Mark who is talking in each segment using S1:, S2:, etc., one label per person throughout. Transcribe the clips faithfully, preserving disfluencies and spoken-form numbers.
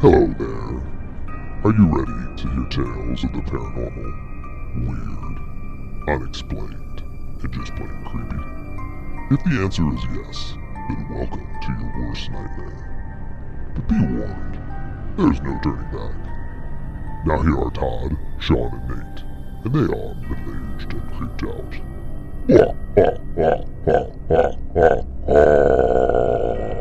S1: Hello there. Are you ready to hear tales of the paranormal, weird, unexplained, and just plain creepy? If the answer is yes, then welcome to your worst nightmare. But be warned, there's no turning back. Now here are Todd, Sean, and Nate, and they are middle-aged and creeped out. Wah, wah, wah, wah, wah, wah, wah.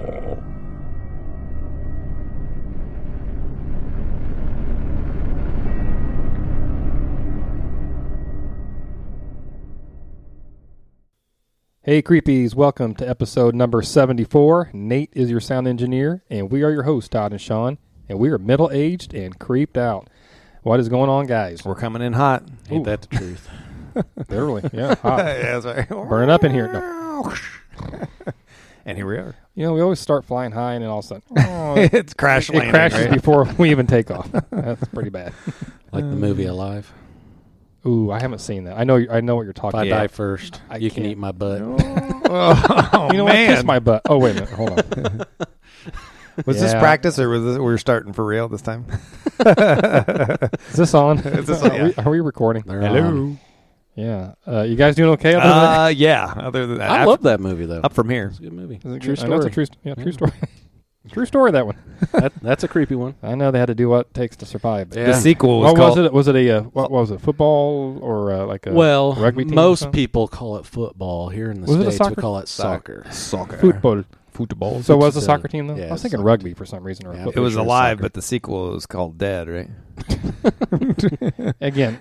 S2: Hey Creepies, welcome to episode number seventy-four. Nate is your sound engineer, and we are your hosts, Todd and Sean, and we are middle-aged and creeped out. What is going on, guys?
S3: We're coming in hot.
S2: Ooh.
S4: Ain't that the truth?
S2: Literally, yeah, hot.
S3: Yeah, that's right.
S2: Burning up in here. No.
S3: And here we are.
S2: You know, we always start flying high, and then all of a sudden, oh, it,
S3: It's crash
S2: it
S3: landing.
S2: crashes
S3: right?
S2: before we even take off. That's pretty bad.
S4: Like the movie Alive.
S2: Ooh, I haven't seen that. I know, I know what you're
S4: If
S2: talking
S4: I
S2: about.
S4: die first,
S2: I
S4: you can
S2: can't.
S4: eat my butt.
S3: Oh,
S2: You know
S3: man.
S2: what? Kiss my butt. Oh, wait a minute. Hold on.
S3: Was this
S2: Yeah.
S3: practice or was this, we're starting for real this time?
S2: Is this on?
S3: Is this
S2: are,
S3: on?
S2: we, are we recording?
S4: They're
S3: Hello.
S4: on.
S2: Yeah. Uh, you guys doing okay? Other than that?
S3: Uh, yeah. Other than that,
S4: I
S3: Up-
S4: love that movie, though.
S3: Up from here.
S4: It's a good movie.
S2: Is it
S4: True
S2: good? I know it's a
S4: story.
S2: true, yeah, true
S4: Yeah.
S2: story. True story, that one.
S4: that, that's a creepy one.
S2: I know they had to do what it takes to survive. But
S4: Yeah.
S3: The sequel was
S2: What
S3: called.
S2: was it? Was it a uh, what was it? Football or uh, like a
S4: Well,
S2: rugby team or
S4: most
S2: something?
S4: people call it football. Here in the
S2: Was it a
S4: States,
S2: soccer?
S4: we call it soccer.
S3: Soccer.
S2: football?
S3: Football.
S2: So was the
S4: It's, uh,
S2: soccer team though?
S4: yeah,
S2: I was
S4: it's
S2: thinking
S4: soccer.
S2: rugby for some reason. Or
S4: Yeah.
S2: a
S3: It
S2: football.
S3: was
S4: Sure,
S3: alive,
S4: soccer.
S3: but the sequel was called Dead, right?
S2: Again.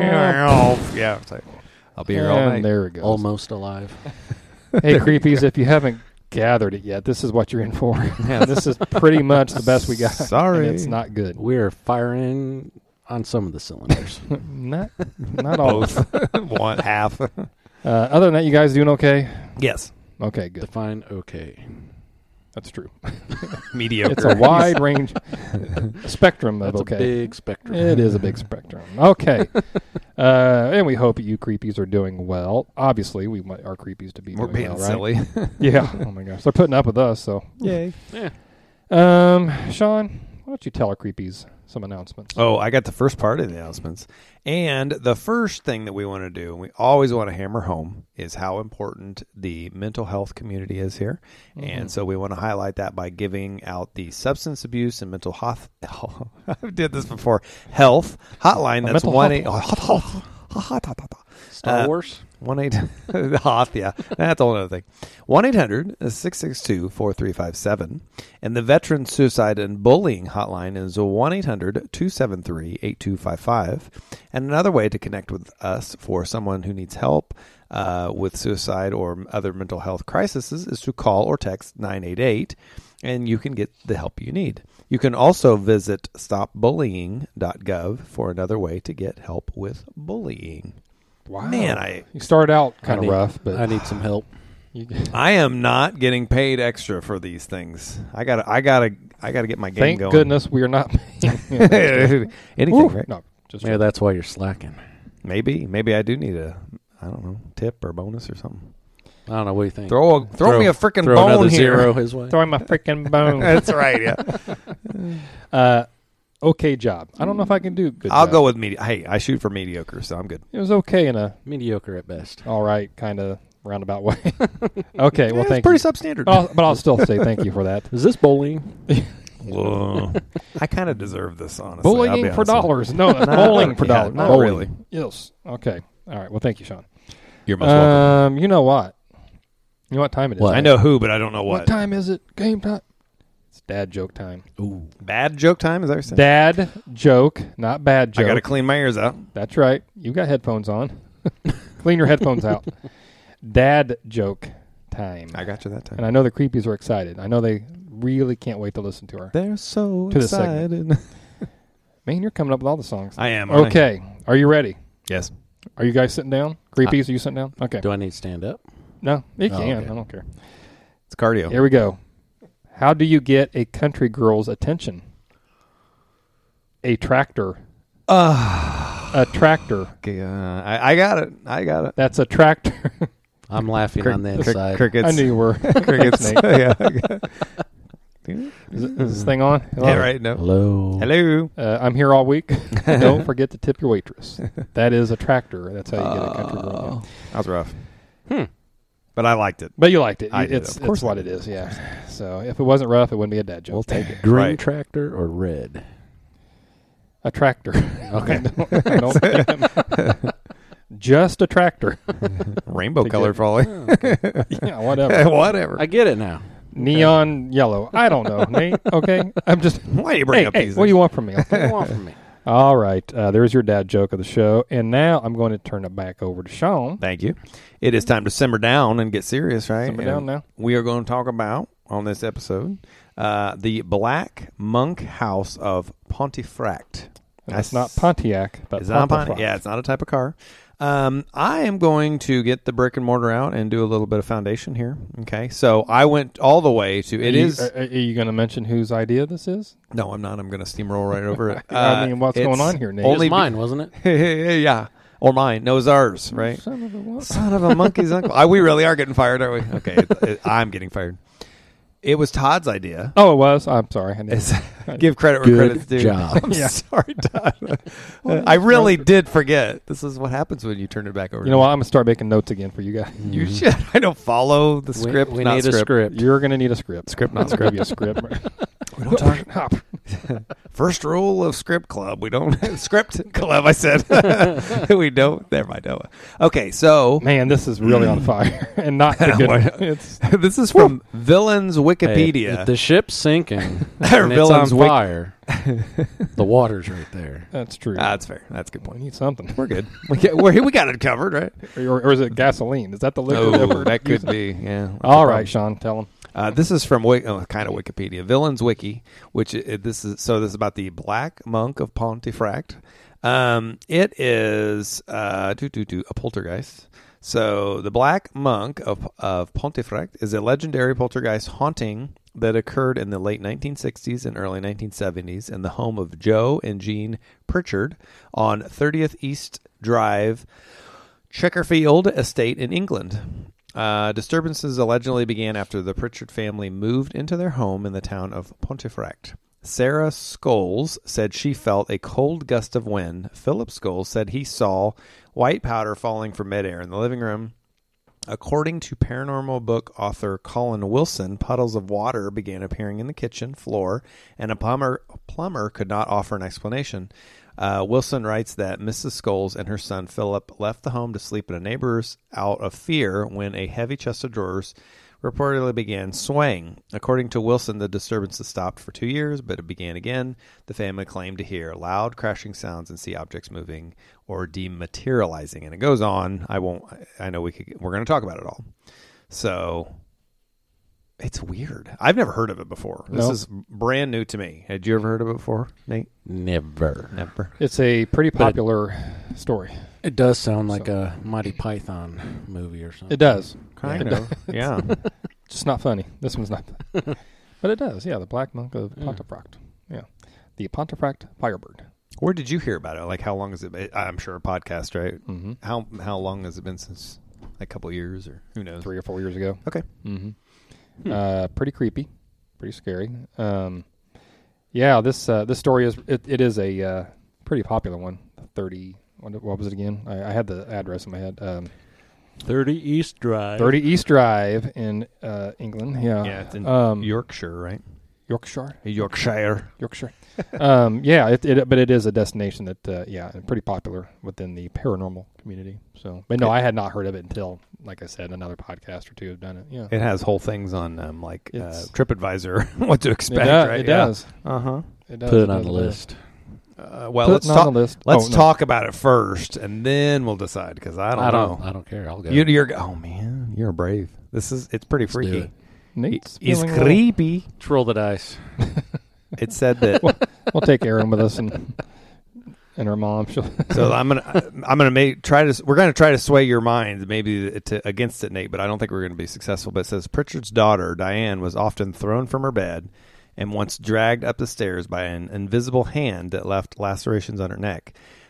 S3: yeah. Sorry. I'll be here all
S2: And
S3: night.
S2: there it goes.
S4: Almost alive.
S2: Hey, creepies! If you haven't gathered it yet, this is what you're in for.
S3: Yeah.
S2: This is pretty much the best we got.
S3: Sorry.
S2: and it's not good.
S4: We're firing on some of the cylinders.
S2: Not, not all.
S3: Both. One half.
S2: Uh, other than that, you guys doing okay?
S3: Yes.
S2: Okay, good.
S4: Define okay.
S2: That's true.
S3: Mediocre.
S2: It's a wide range spectrum of
S4: That's
S2: okay.
S4: a big spectrum.
S2: It is a big spectrum. Okay. uh, and we hope you creepies are doing well. Obviously, we want our creepies to be
S3: We're
S2: doing
S3: being
S2: well, right?
S3: silly.
S2: Yeah. Oh, my gosh. They're putting up with us, so.
S3: Yay.
S4: Yeah.
S2: Um, Sean, why don't you tell our creepies some announcements?
S3: Oh, I got the first part of the announcements. And the first thing that we want to do, and we always want to hammer home, is how important the mental health community is here.
S2: Mhm.
S3: And so we want to highlight that by giving out the substance abuse and mental health. I did this before. Health hotline.
S2: A
S3: That's
S2: mental
S3: one eight.
S2: health.
S4: Star
S3: Uh,
S4: Wars?
S3: One eight Hoth, yeah, that's a whole other thing. One eight hundred six six two four three five seven, and the Veteran Suicide and Bullying Hotline is one eight hundred two seven three eight two five five. And another way to connect with us for someone who needs help uh, with suicide or other mental health crises is to call or text nine eight eight, and you can get the help you need. You can also visit stop bullying dot gov for another way to get help with bullying.
S2: Wow.
S3: Man, I
S2: You started out kind
S4: I
S2: of
S4: need-
S2: rough, but
S4: I need some help.
S2: you,
S3: I am not getting paid extra for these things. I gotta, I gotta, I gotta get my game
S2: thank
S3: going.
S2: goodness we are not paying.
S3: Anything,
S2: Ooh,
S3: right?
S2: No, just
S4: Maybe that's why you're slacking.
S3: Maybe, maybe I do need a, I don't know, tip or bonus or something.
S4: I don't know. What do you think?
S3: Throw, a, throw, me a freaking
S4: throw
S3: bone
S4: another
S3: here.
S4: zero his way.
S2: throwing my freaking bone.
S3: That's right. Yeah,
S2: uh, okay job. I don't know if I can do good.
S3: I'll
S2: job.
S3: go with medi. Hey, I shoot for mediocre, so I'm good.
S2: It was okay in a
S4: Mediocre at best.
S2: all right kind of roundabout way. Okay, well,
S3: Yeah,
S2: thank
S3: it's pretty
S2: you.
S3: substandard.
S2: I'll, but I'll still say thank you for that.
S4: Is this bowling?
S3: Whoa. I kind of deserve this, honestly. I'll be
S2: Bullying for
S3: honest with you.
S2: dollars. No,
S3: Not-
S2: bowling for
S3: yeah,
S2: dollars.
S3: not
S2: Bowling.
S3: really.
S2: Yes. Okay. All right. Well, thank you, Sean.
S3: You're most welcome.
S2: Um, you know what? You know what time it is?
S4: What?
S3: I know who, but I don't know
S2: What
S3: what.
S2: time is it? Game time. It's dad joke time.
S4: Ooh.
S3: Bad joke time? Is that what you're saying?
S2: Dad joke, not bad
S3: I
S2: joke.
S3: got to clean my ears out.
S2: That's right. You got headphones on. Clean your headphones out. Dad joke time.
S3: I got you that time.
S2: And I know the creepies are excited. I know they really can't wait to listen to her.
S3: They're so
S2: To the segment.
S3: excited.
S2: Man, you're coming up with all the songs.
S3: I am. aren't I?
S2: Okay. Are you ready?
S3: Yes.
S2: Are you guys sitting down? Creepies, are you sitting down? Okay.
S4: Do I need to stand up?
S2: No, you
S4: Oh,
S2: can.
S4: okay.
S2: I don't care.
S3: It's cardio.
S2: Here we go. How do you get a country girl's attention? A tractor.
S3: Uh,
S2: A tractor.
S3: okay, uh, I, I got it. I got it.
S2: That's a tractor.
S4: I'm laughing
S3: Crick-
S4: on the
S3: crick-
S4: inside.
S3: crickets.
S2: I knew you were.
S3: Crickets.
S2: Nate.
S3: Yeah.
S2: Is, it, is this thing on? Hello?
S3: Yeah, right. No.
S4: Hello.
S3: Hello.
S2: Uh, I'm here all week. Don't forget to tip your waitress. That is a tractor. That's how you get a country girl.
S3: That was rough.
S4: Hmm.
S3: But I liked it.
S2: But you liked it.
S3: I did,
S2: it's
S3: of course
S2: it's what
S3: I
S2: it
S3: did.
S2: is, yeah. So if it wasn't rough, it wouldn't be a dad joke.
S3: We'll take it.
S4: Green
S3: Right.
S4: tractor or red?
S2: A tractor.
S4: Okay.
S2: I don't, I don't think- just a tractor.
S3: Rainbow
S2: To
S3: colored
S2: get-
S3: probably.
S2: Yeah, whatever.
S3: Whatever.
S4: I get it now.
S2: Neon yellow. I don't know, Nate. Okay, I'm just.
S3: Why do you bring
S2: Hey,
S3: up
S2: hey,
S3: these?
S2: what do you want from me?
S4: What do you want from me?
S2: All right, uh, there's your dad joke of the show, and now I'm going to turn it back over to Sean.
S3: Thank you. It is time to simmer down and get serious, right?
S2: Simmer
S3: And
S2: down now.
S3: We are going to talk about, on this episode, uh, the Black Monk House of Pontefract.
S2: It's not Pontiac, but
S3: It's not
S2: Pontefract.
S3: Pontiac. Yeah, it's not a type of car. Um, I am going to get the brick and mortar out and do a little bit of foundation here. Okay, so I went all the way to. It
S2: are you,
S3: is
S2: Are, are you going to mention whose idea this is?
S3: no, I'm not. I'm going to steamroll right over it.
S2: I mean, what's
S3: it's
S2: going on here, Nate?
S4: It
S3: Only
S4: was mine, wasn't it?
S3: yeah, or mine. No, it's ours, right?
S2: Son of a what?
S3: Son of a monkey's uncle. I, we really are getting fired, aren't we? Okay, it, it, I'm getting fired. It was Todd's idea.
S2: Oh, it was. I'm sorry. I didn't-
S3: It's, give credit where
S4: Good
S3: credit's due.
S4: job.
S3: I'm
S2: Yeah.
S3: sorry, Todd. I really did forget. This is what happens when you turn it back over.
S2: You
S3: to
S2: know
S3: me.
S2: what? I'm going to start making notes again for you guys.
S3: You should. I don't follow the
S4: We-
S3: script.
S4: We,
S3: not
S4: need
S3: script.
S4: a script.
S2: You're going to need a script.
S3: Script, not
S2: I'll give you a script.
S3: We don't talk.
S2: Hop.
S3: First rule of script club: we don't script club. I said we don't. Never mind. No. Okay, so
S2: Man, this is really on fire, and not the good.
S3: What?
S2: It's
S3: this is from Villains
S4: Hey,
S3: Wikipedia.
S4: if the ship's sinking and
S3: Or
S4: it's
S3: Villains
S4: on
S3: Wik-
S4: fire, the water's right there.
S2: that's true.
S3: Ah, that's fair. That's a good
S2: We
S3: point.
S2: need something,
S3: We're good. We get, we're, we got it covered, right?
S2: or, or is it gasoline? Is that the liquid? that
S3: Oh,
S2: we're
S3: that could
S2: using?
S3: be. Yeah.
S2: All right, Sean, tell him.
S3: Uh, this is from Wik- oh, kind of Wikipedia, Villains Wiki, which it, this is. So this is about the Black Monk of Pontefract. Um, it is uh, doo, doo, doo, a poltergeist. So the Black Monk of of Pontefract is a legendary poltergeist haunting that occurred in the late nineteen sixties and early nineteen seventies in the home of Joe and Jean Pritchard on thirtieth East Drive, Checkerfield Estate in England. Uh, disturbances allegedly began after the Pritchard family moved into their home in the town of Pontefract. Sarah Scholes said she felt a cold gust of wind. Philip Scholes said he saw white powder falling from midair in the living room. According to paranormal book author Colin Wilson, puddles of water began appearing in the kitchen floor, and a plumber, plumber could not offer an explanation. Uh, Wilson writes that Missus Scholes and her son Philip left the home to sleep at a neighbor's out of fear when a heavy chest of drawers reportedly began swaying. According to Wilson, the disturbances stopped for two years, but it began again. The family claimed to hear loud crashing sounds and see objects moving or dematerializing. And it goes on. I won't. I know we could. We're going to talk about it all. So it's weird. I've never heard of it before. This
S2: No.
S3: is brand new to me. Had you ever heard of it before, Nate?
S4: Never.
S3: Never.
S2: It's a pretty
S4: But-
S2: popular story.
S4: It does sound like
S2: So-
S4: a Monty Python movie or something.
S2: It does.
S3: Kind
S2: It
S3: of. Yeah.
S2: Just not funny. This one's not. But it does. Yeah, the Black Monk of
S4: Yeah.
S2: Pontefract. Yeah, the Pontefract Firebird.
S3: Where did you hear about it? Like, how long has it been? I'm sure a podcast, right?
S2: Mm-hmm.
S3: How how long has it been since? A couple of years, or who knows?
S2: Three or four years ago.
S3: Okay.
S2: Mm-hmm.
S4: Hmm.
S2: Uh, pretty creepy, pretty scary. Um, yeah, this uh, this story is it, it is a uh, pretty popular one. Thirty. What, what was it again? I, I had the address in my head. Um,
S4: thirty East Drive.
S2: Thirty East Drive in uh, England. Yeah.
S3: Yeah, it's in
S2: um,
S3: Yorkshire, right?
S2: Yorkshire.
S3: Yorkshire.
S2: Yorkshire. um, yeah, it, it, but it is a destination that, uh, yeah, pretty popular within the paranormal community. So, but no, I had not heard of it until, like I said, another podcast or two have done it. Yeah,
S3: It has whole things on um, like uh,
S2: It's-
S3: TripAdvisor, what to
S2: it,
S3: expect.
S2: does,
S3: right?
S2: it does.
S3: Uh huh.
S2: It does.
S4: Put it
S2: does,
S4: on the
S2: does.
S4: list.
S3: Uh, well,
S2: Put
S3: let's
S2: it on
S3: talk.
S2: the list.
S3: Let's
S2: Oh, no.
S3: talk about it first, and then we'll decide. Because I don't
S4: I don't.
S3: know.
S4: I don't care. I'll go.
S3: You, you're oh man, you're brave. This is it's pretty
S4: Let's do
S3: freaky.
S4: it.
S2: Nate's
S3: It's
S2: feeling a little-
S3: creepy.
S4: Let's roll the dice.
S3: It said that.
S2: We'll take Erin with us and and her mom. She'll
S3: So I'm gonna I'm gonna make try to we're gonna try to sway your mind maybe to, against it, Nate, but I don't think we're gonna be successful. But it says Pritchard's daughter Diane was often thrown from her bed and once dragged up the stairs by an invisible hand that left lacerations on her neck.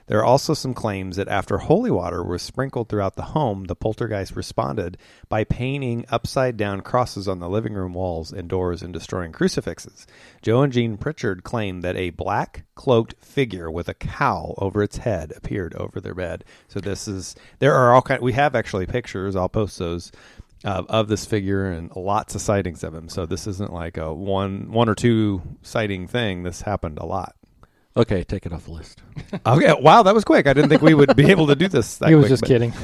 S3: There are also some claims that after holy water was sprinkled throughout the home, the poltergeist responded by painting upside-down crosses on the living room walls and doors and destroying crucifixes. Joe and Jean Pritchard claimed that a black cloaked figure with a cowl over its head appeared over their bed. So this is there are all kind. We have actually pictures. I'll post those. Uh, of this figure and lots of sightings of him. So this isn't like a one one or two sighting thing. This happened a lot.
S4: Okay, take it off the list.
S3: Okay, wow, that was quick. I didn't think we would be able to do this. That
S2: He was
S3: quick,
S2: just
S3: but-
S2: kidding.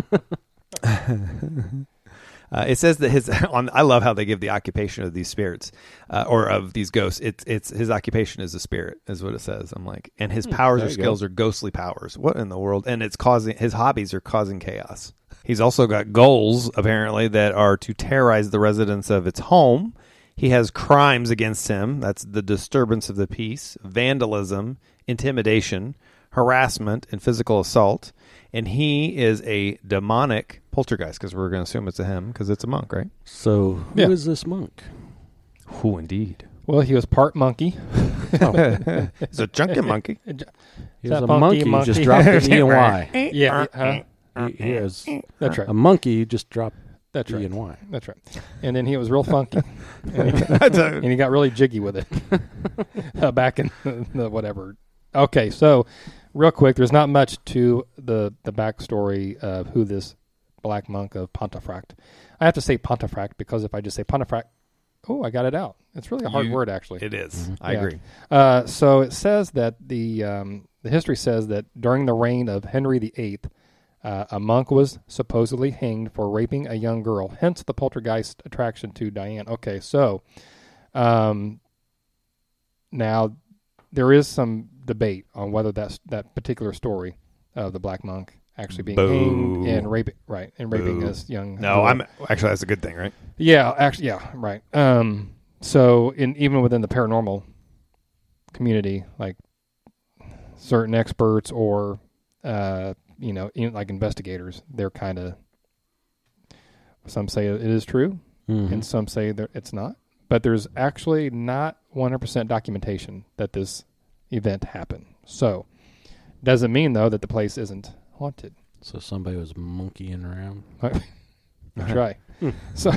S3: Uh, it says that his. On, I love how they give the occupation of these spirits, uh, or of these ghosts. It's it's his occupation is a spirit, is what it says. I'm like, and his powers
S4: there
S3: or
S4: you go.
S3: skills are ghostly powers. What in the world? And it's causing his hobbies are causing chaos. He's also got goals apparently that are to terrorize the residents of its home. He has crimes against him. That's the disturbance of the peace, vandalism, intimidation, harassment, and physical assault. And he is a demonic poltergeist, because we're going to assume it's a him, because it's a monk, right?
S4: So, who
S2: Yeah.
S4: is this monk?
S3: Who indeed?
S2: Well, he was part monkey.
S3: It's a chunky monkey.
S4: He's
S2: that
S4: a
S2: monkey,
S4: monkey. You just
S2: monkey?
S4: dropped an E and Y.
S2: Yeah, huh?
S4: He, he is
S2: That's right.
S4: a monkey. You just dropped
S2: That's
S4: E
S2: right.
S4: and Y.
S2: That's right. And then he was real funky, and, he,
S3: That's a-
S2: and he got really jiggy with it uh, back in the, the whatever. Okay, so real quick, there's not much to the the backstory of who this black monk of Pontefract. I have to say Pontefract because if I just say Pontefract, oh, I got it out. It's really a hard
S3: You-
S2: word, actually.
S3: It is.
S4: Mhm.
S3: I
S2: Yeah.
S3: agree.
S2: Uh, so it says that the um, the history says that during the reign of Henry the Eighth, uh, a monk was supposedly hanged for raping a young girl. Hence the poltergeist attraction to Diane. Okay, so um, now there is some debate on whether that's that particular story of the black monk actually being
S3: Boo.
S2: hanged and raping right and raping
S3: Boo.
S2: this young
S3: No,
S2: girl.
S3: I'm actually that's a good thing, right?
S2: Yeah, actually, yeah, right. Um, so in even within the paranormal community, like certain experts or uh, you know, in, like investigators, they're kind of some say it is true,
S4: Mhm.
S2: and some say that it's not. But there's actually not one hundred percent documentation that this event happened. So doesn't mean though that the place isn't haunted.
S4: So somebody was monkeying around.
S2: That's right. So,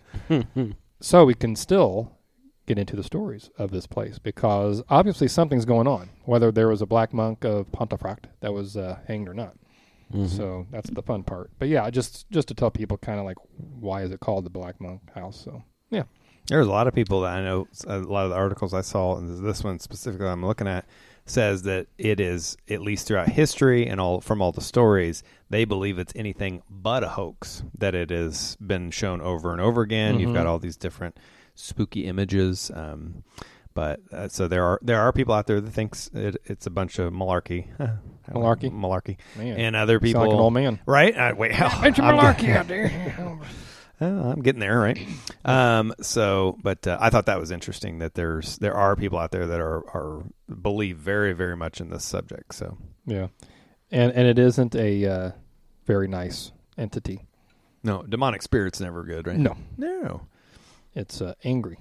S2: so we can still get into the stories of this place because obviously something's going on, whether there was a black monk of Pontefract that was uh, hanged or not.
S4: Mhm.
S2: So that's the fun part. But yeah, just just to tell people kind of like why is it called the Black Monk House? So yeah,
S3: There's a lot of people that I know. A lot of the articles I saw, and this one specifically I'm looking at, says that it is, at least throughout history and all from all the stories, they believe it's anything but a hoax. That it has been shown over and over again. You've
S2: Mhm.
S3: got all these different spooky images. Um, but uh, so there are there are people out there that thinks it, it's a bunch of malarkey,
S2: Malarkey?
S3: malarkey,
S2: man,
S3: and other
S2: sound
S3: people,
S2: like an old man.
S3: right? Uh, wait,
S2: Bunch of
S3: I'm
S2: malarkey
S3: getting-
S2: out there.
S3: Uh, I'm getting there, right? Um, so, but uh, I thought that was interesting that there's there are people out there that are are believe very very much in this subject. So,
S2: Yeah, and and it isn't a uh, very nice entity.
S3: no, demonic spirit's never good, right?
S2: No,
S3: no.
S2: it's uh, angry.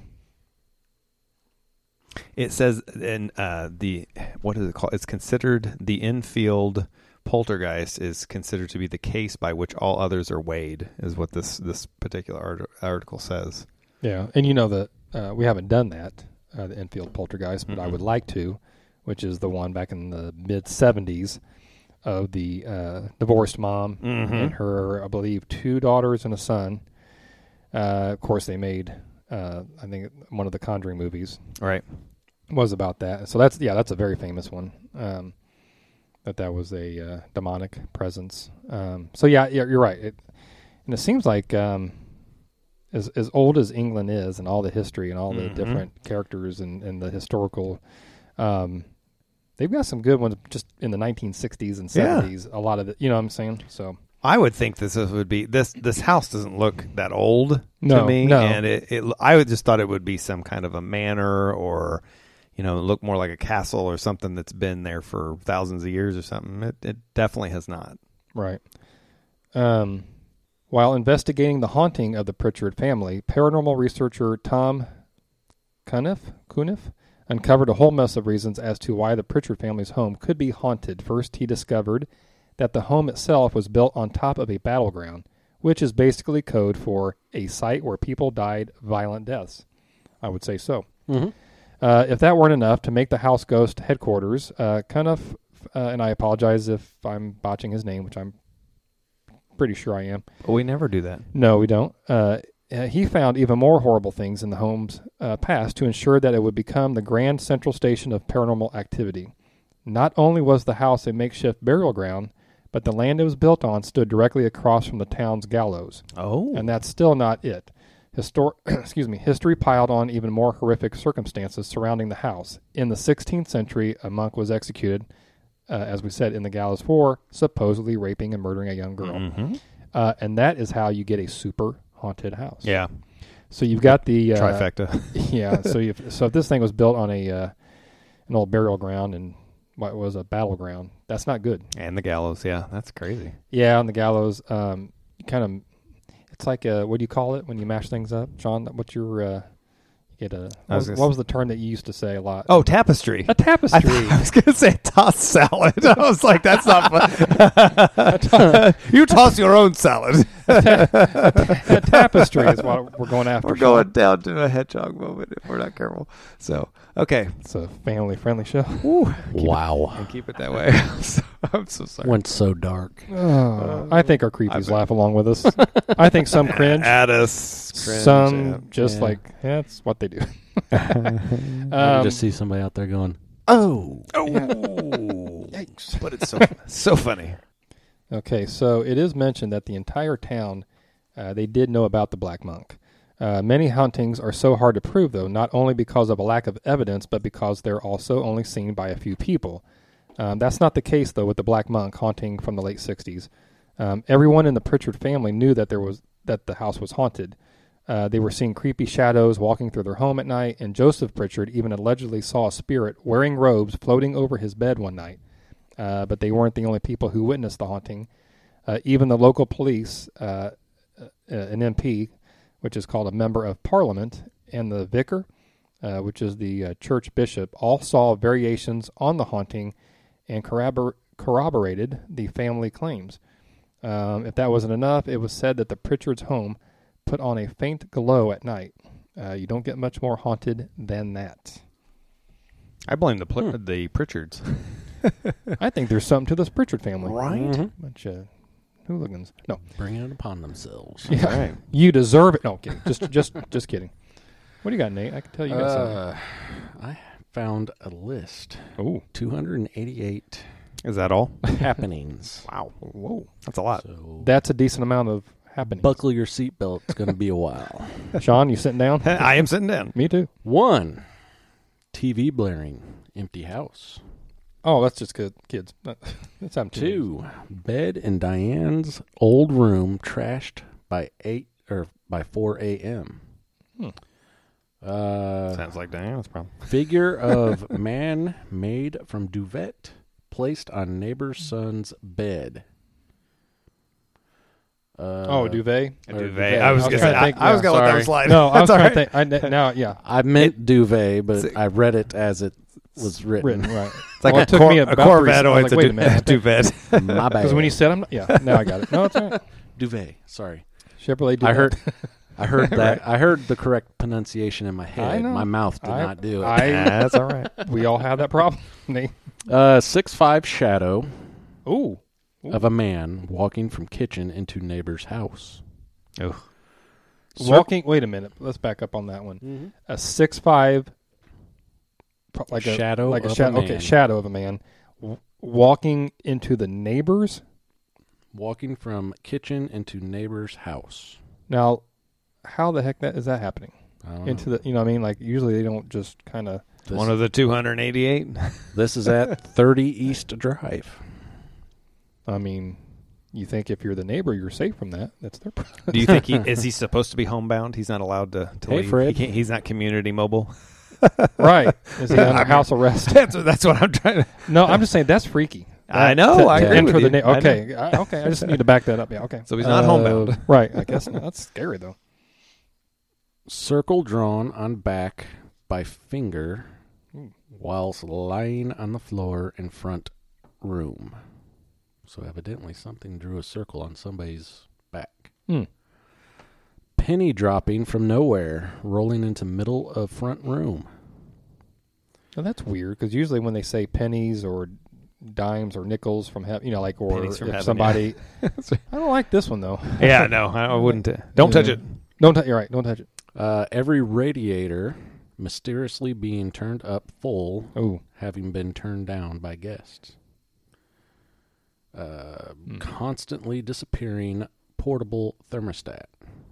S3: It says in uh, the what is it called? It's considered the infield poltergeist is considered to be the case by which all others are weighed. Is what this this particular art- article says.
S2: Yeah, and you know that uh, we haven't done that, uh, the Enfield Poltergeist, but I
S3: Mm-mm.
S2: would like to, which is the one back in the mid seventies of the uh, divorced mom
S3: Mhm.
S2: and her, I believe, two daughters and a son. Uh, of course, they made, uh, I think, one of the Conjuring movies
S3: Right.
S2: was about that. So that's yeah, that's a very famous one. Um, that that was a uh, demonic presence. Um, so yeah, yeah, you're right. It, and it seems like um, as as old as England is, and all the history and all the
S3: Mhm.
S2: different characters and, and the historical, um, they've got some good ones just in the nineteen sixties and
S3: Yeah.
S2: seventies. A lot of it, you know what I'm saying? So
S3: I would think this is- would be this. This house doesn't look that old
S2: No,
S3: to me,
S2: no.
S3: and it, it. I would just thought it would be some kind of a manor, or you know, look more like a castle or something that's been there for thousands of years or something. It, it definitely has not.
S2: right. Um, while investigating the haunting of the Pritchard family, paranormal researcher Tom Cuniff, Cuniff uncovered a whole mess of reasons as to why the Pritchard family's home could be haunted. First, he discovered that the home itself was built on top of a battleground, which is basically code for a site where people died violent deaths. I would say so.
S4: Mm-hmm.
S2: Uh, if that weren't enough, to make the house ghost headquarters, uh, Cunniffe, uh, and I apologize if I'm botching his name, which I'm pretty sure I am.
S3: But we never do that.
S2: No, we don't. Uh, he found even more horrible things in the home's uh, past to ensure that it would become the grand central station of paranormal activity. Not only was the house a makeshift burial ground, but the land it was built on stood directly across from the town's gallows.
S3: Oh.
S2: And that's still not it. Histor- excuse me, history piled on even more horrific circumstances surrounding the house. In the sixteenth century, a monk was executed, uh, as we said, in the gallows for supposedly raping and murdering a young girl.
S3: Mm-hmm.
S2: Uh, and that is how you get a super haunted house.
S3: Yeah.
S2: So you've got the... Uh,
S3: Trifecta.
S2: yeah, so you've, so if this thing was built on a uh, an old burial ground and what was a battleground, that's not good.
S3: And the gallows. Yeah, that's crazy.
S2: Yeah, on the gallows, um, kind of... It's like a, what do you call it when you mash things up, Sean? What's your uh, you get a
S3: I was
S2: what,
S3: gonna
S2: what was the term that you used to say a lot?
S3: Oh, tapestry.
S2: A
S3: I,
S2: tapestry.
S3: thought- I was going to say tossed salad. I was like, that's not fun. You toss your own salad.
S2: A tapestry is what we're going after.
S3: We're
S2: Sean.
S3: going down to a hedgehog moment if we're not careful. So, okay.
S2: It's a family-friendly show.
S4: Wow.
S3: And keep it that way. So, I'm so sorry.
S4: Went so dark.
S2: Oh, I think our creepies
S3: I bet.
S2: laugh along with us. I think some cringe,
S3: At us. Cringe,
S2: some
S3: yeah.
S2: just
S4: Yeah.
S2: like, yeah, it's what they do.
S4: you
S2: Um,
S4: just see somebody out there going, oh.
S3: Oh.
S2: Yikes.
S3: But it's so, so funny.
S2: Okay, so it is mentioned that the entire town, uh, they did know about the Black Monk. Uh, many hauntings are so hard to prove, though, not only because of a lack of evidence, but because they're also only seen by a few people. Um, that's not the case, though, with the Black Monk haunting from the late sixties. Um, everyone in the Pritchard family knew that there was that the house was haunted. Uh, they were seeing creepy shadows walking through their home at night, and Joseph Pritchard even allegedly saw a spirit wearing robes floating over his bed one night. Uh, but they weren't the only people who witnessed the haunting. Uh, even the local police, uh, uh, an M P, which is called a member of parliament, and the vicar, uh, which is the uh, church bishop, all saw variations on the haunting and corrobor- corroborated the family claims. Um, if that wasn't enough, it was said that the Pritchard's home put on a faint glow at night. Uh, you don't get much more haunted than that.
S3: I blame the pl-
S4: Hmm.
S3: the Pritchards.
S2: I think there's something to this Pritchard family.
S3: Right?
S4: Mhm.
S2: Bunch of hooligans. No,
S4: Bring it upon themselves.
S2: yeah,
S3: Right.
S2: you deserve it. No, kidding. Just, just, just kidding. What do you got, Nate? I can tell you got
S4: Uh, I found a list.
S2: something. Oh,
S4: two hundred eighty-eight
S3: Is that all?
S4: happenings.
S3: Wow.
S2: whoa!
S3: That's a lot.
S4: So
S2: That's a decent amount of happening.
S4: buckle your seatbelt. It's going to be a while.
S2: Sean, you sitting down?
S3: I am sitting down.
S2: Me too.
S4: One, T V blaring, empty house.
S2: Oh, that's just good, kids. That's happened to me.
S4: Two, bed in Diane's old room trashed by eight or by four a.m.
S2: Hmm.
S4: Uh,
S3: Sounds like Diana's problem.
S4: figure of man made from duvet placed on neighbor's son's bed. Uh,
S2: Oh, duvet.
S3: A
S4: or
S3: duvet.
S4: duvet.
S3: I was
S2: I was
S3: gonna
S2: trying
S3: say.
S2: to think,
S3: I, I was
S2: yeah,
S3: gonna let that
S4: sorry.
S3: slide.
S2: No, I was
S3: That's all
S2: trying
S3: right.
S2: to think. I, now, yeah,
S4: I meant duvet, but
S3: It's-
S4: I read it as it was written.
S2: written right.
S3: It's like
S2: Well,
S3: a,
S2: it took
S3: cor-
S2: me
S3: a
S2: about three
S3: Corvette.
S2: seconds.
S3: Oh,
S2: I was
S3: it's
S2: like,
S3: a
S2: wait
S3: du-
S2: a minute.
S3: duvet.
S4: My bad.
S2: Because when you said, "I'm," not, yeah, now I got it. No, it's all right.
S4: duvet, sorry.
S2: Chevrolet. Duvet.
S4: I heard, I heard that. I heard the correct pronunciation in my head.
S2: know.
S4: My mouth did
S2: I-
S4: not do it.
S2: I-
S3: That's all right.
S2: we all have that problem. Nate.
S4: uh, six five shadow
S2: Ooh. Ooh.
S4: of a man walking from kitchen into neighbor's house.
S3: Ugh.
S2: Walking. Wait a minute. Let's back up on that one.
S4: Mm-hmm.
S2: A six five, like a
S4: Shadow
S2: like a
S4: of a
S2: shadow. Okay,
S4: man.
S2: shadow of a man w- walking into the neighbor's.
S4: Walking from kitchen into neighbor's house.
S2: Now, how the heck that is that happening?
S4: I don't
S2: Into
S4: know.
S2: the, you know, what I mean, like usually they don't just kind of.
S4: This,
S3: One of the two hundred eighty-eight.
S4: this is at thirty East Drive.
S2: I mean, you think if you're the neighbor, you're safe from that. That's their problem.
S3: Do you think he is he supposed to be homebound? He's not allowed to, to
S4: Hey,
S3: leave.
S4: Fred.
S3: He can't, he's not community mobile.
S2: Right? Is he
S3: I
S2: under
S3: mean-
S2: house arrest?
S3: That's that's what I'm trying to.
S2: No, I'm just saying that's freaky.
S3: I
S2: That-
S3: know,
S2: To,
S3: I
S2: to
S3: agree
S2: enter
S3: with
S2: the
S3: you.
S2: na-
S3: I
S2: okay, I, okay. I just need to back that up. Yeah. Okay.
S3: So he's not
S4: Uh,
S3: homebound.
S2: Right. I guess that's scary though.
S4: Circle drawn on back by finger whilst lying on the floor in front room. So evidently something drew a circle on somebody's back.
S2: Hmm.
S4: Penny dropping from nowhere, rolling into middle of front room.
S2: Well, that's weird because usually when they say pennies or dimes or nickels from heaven, you know, like, or
S3: Pennies
S2: if
S3: from heaven,
S2: somebody, I don't like this one though.
S3: Yeah, no, I wouldn't. Uh, don't touch
S2: Yeah.
S3: it.
S2: Don't touch. You're right. Don't touch it.
S4: Uh, every radiator mysteriously being turned up full,
S2: Oh,
S4: having been turned down by guests. Uh,
S2: Hmm.
S4: Constantly disappearing portable thermostat.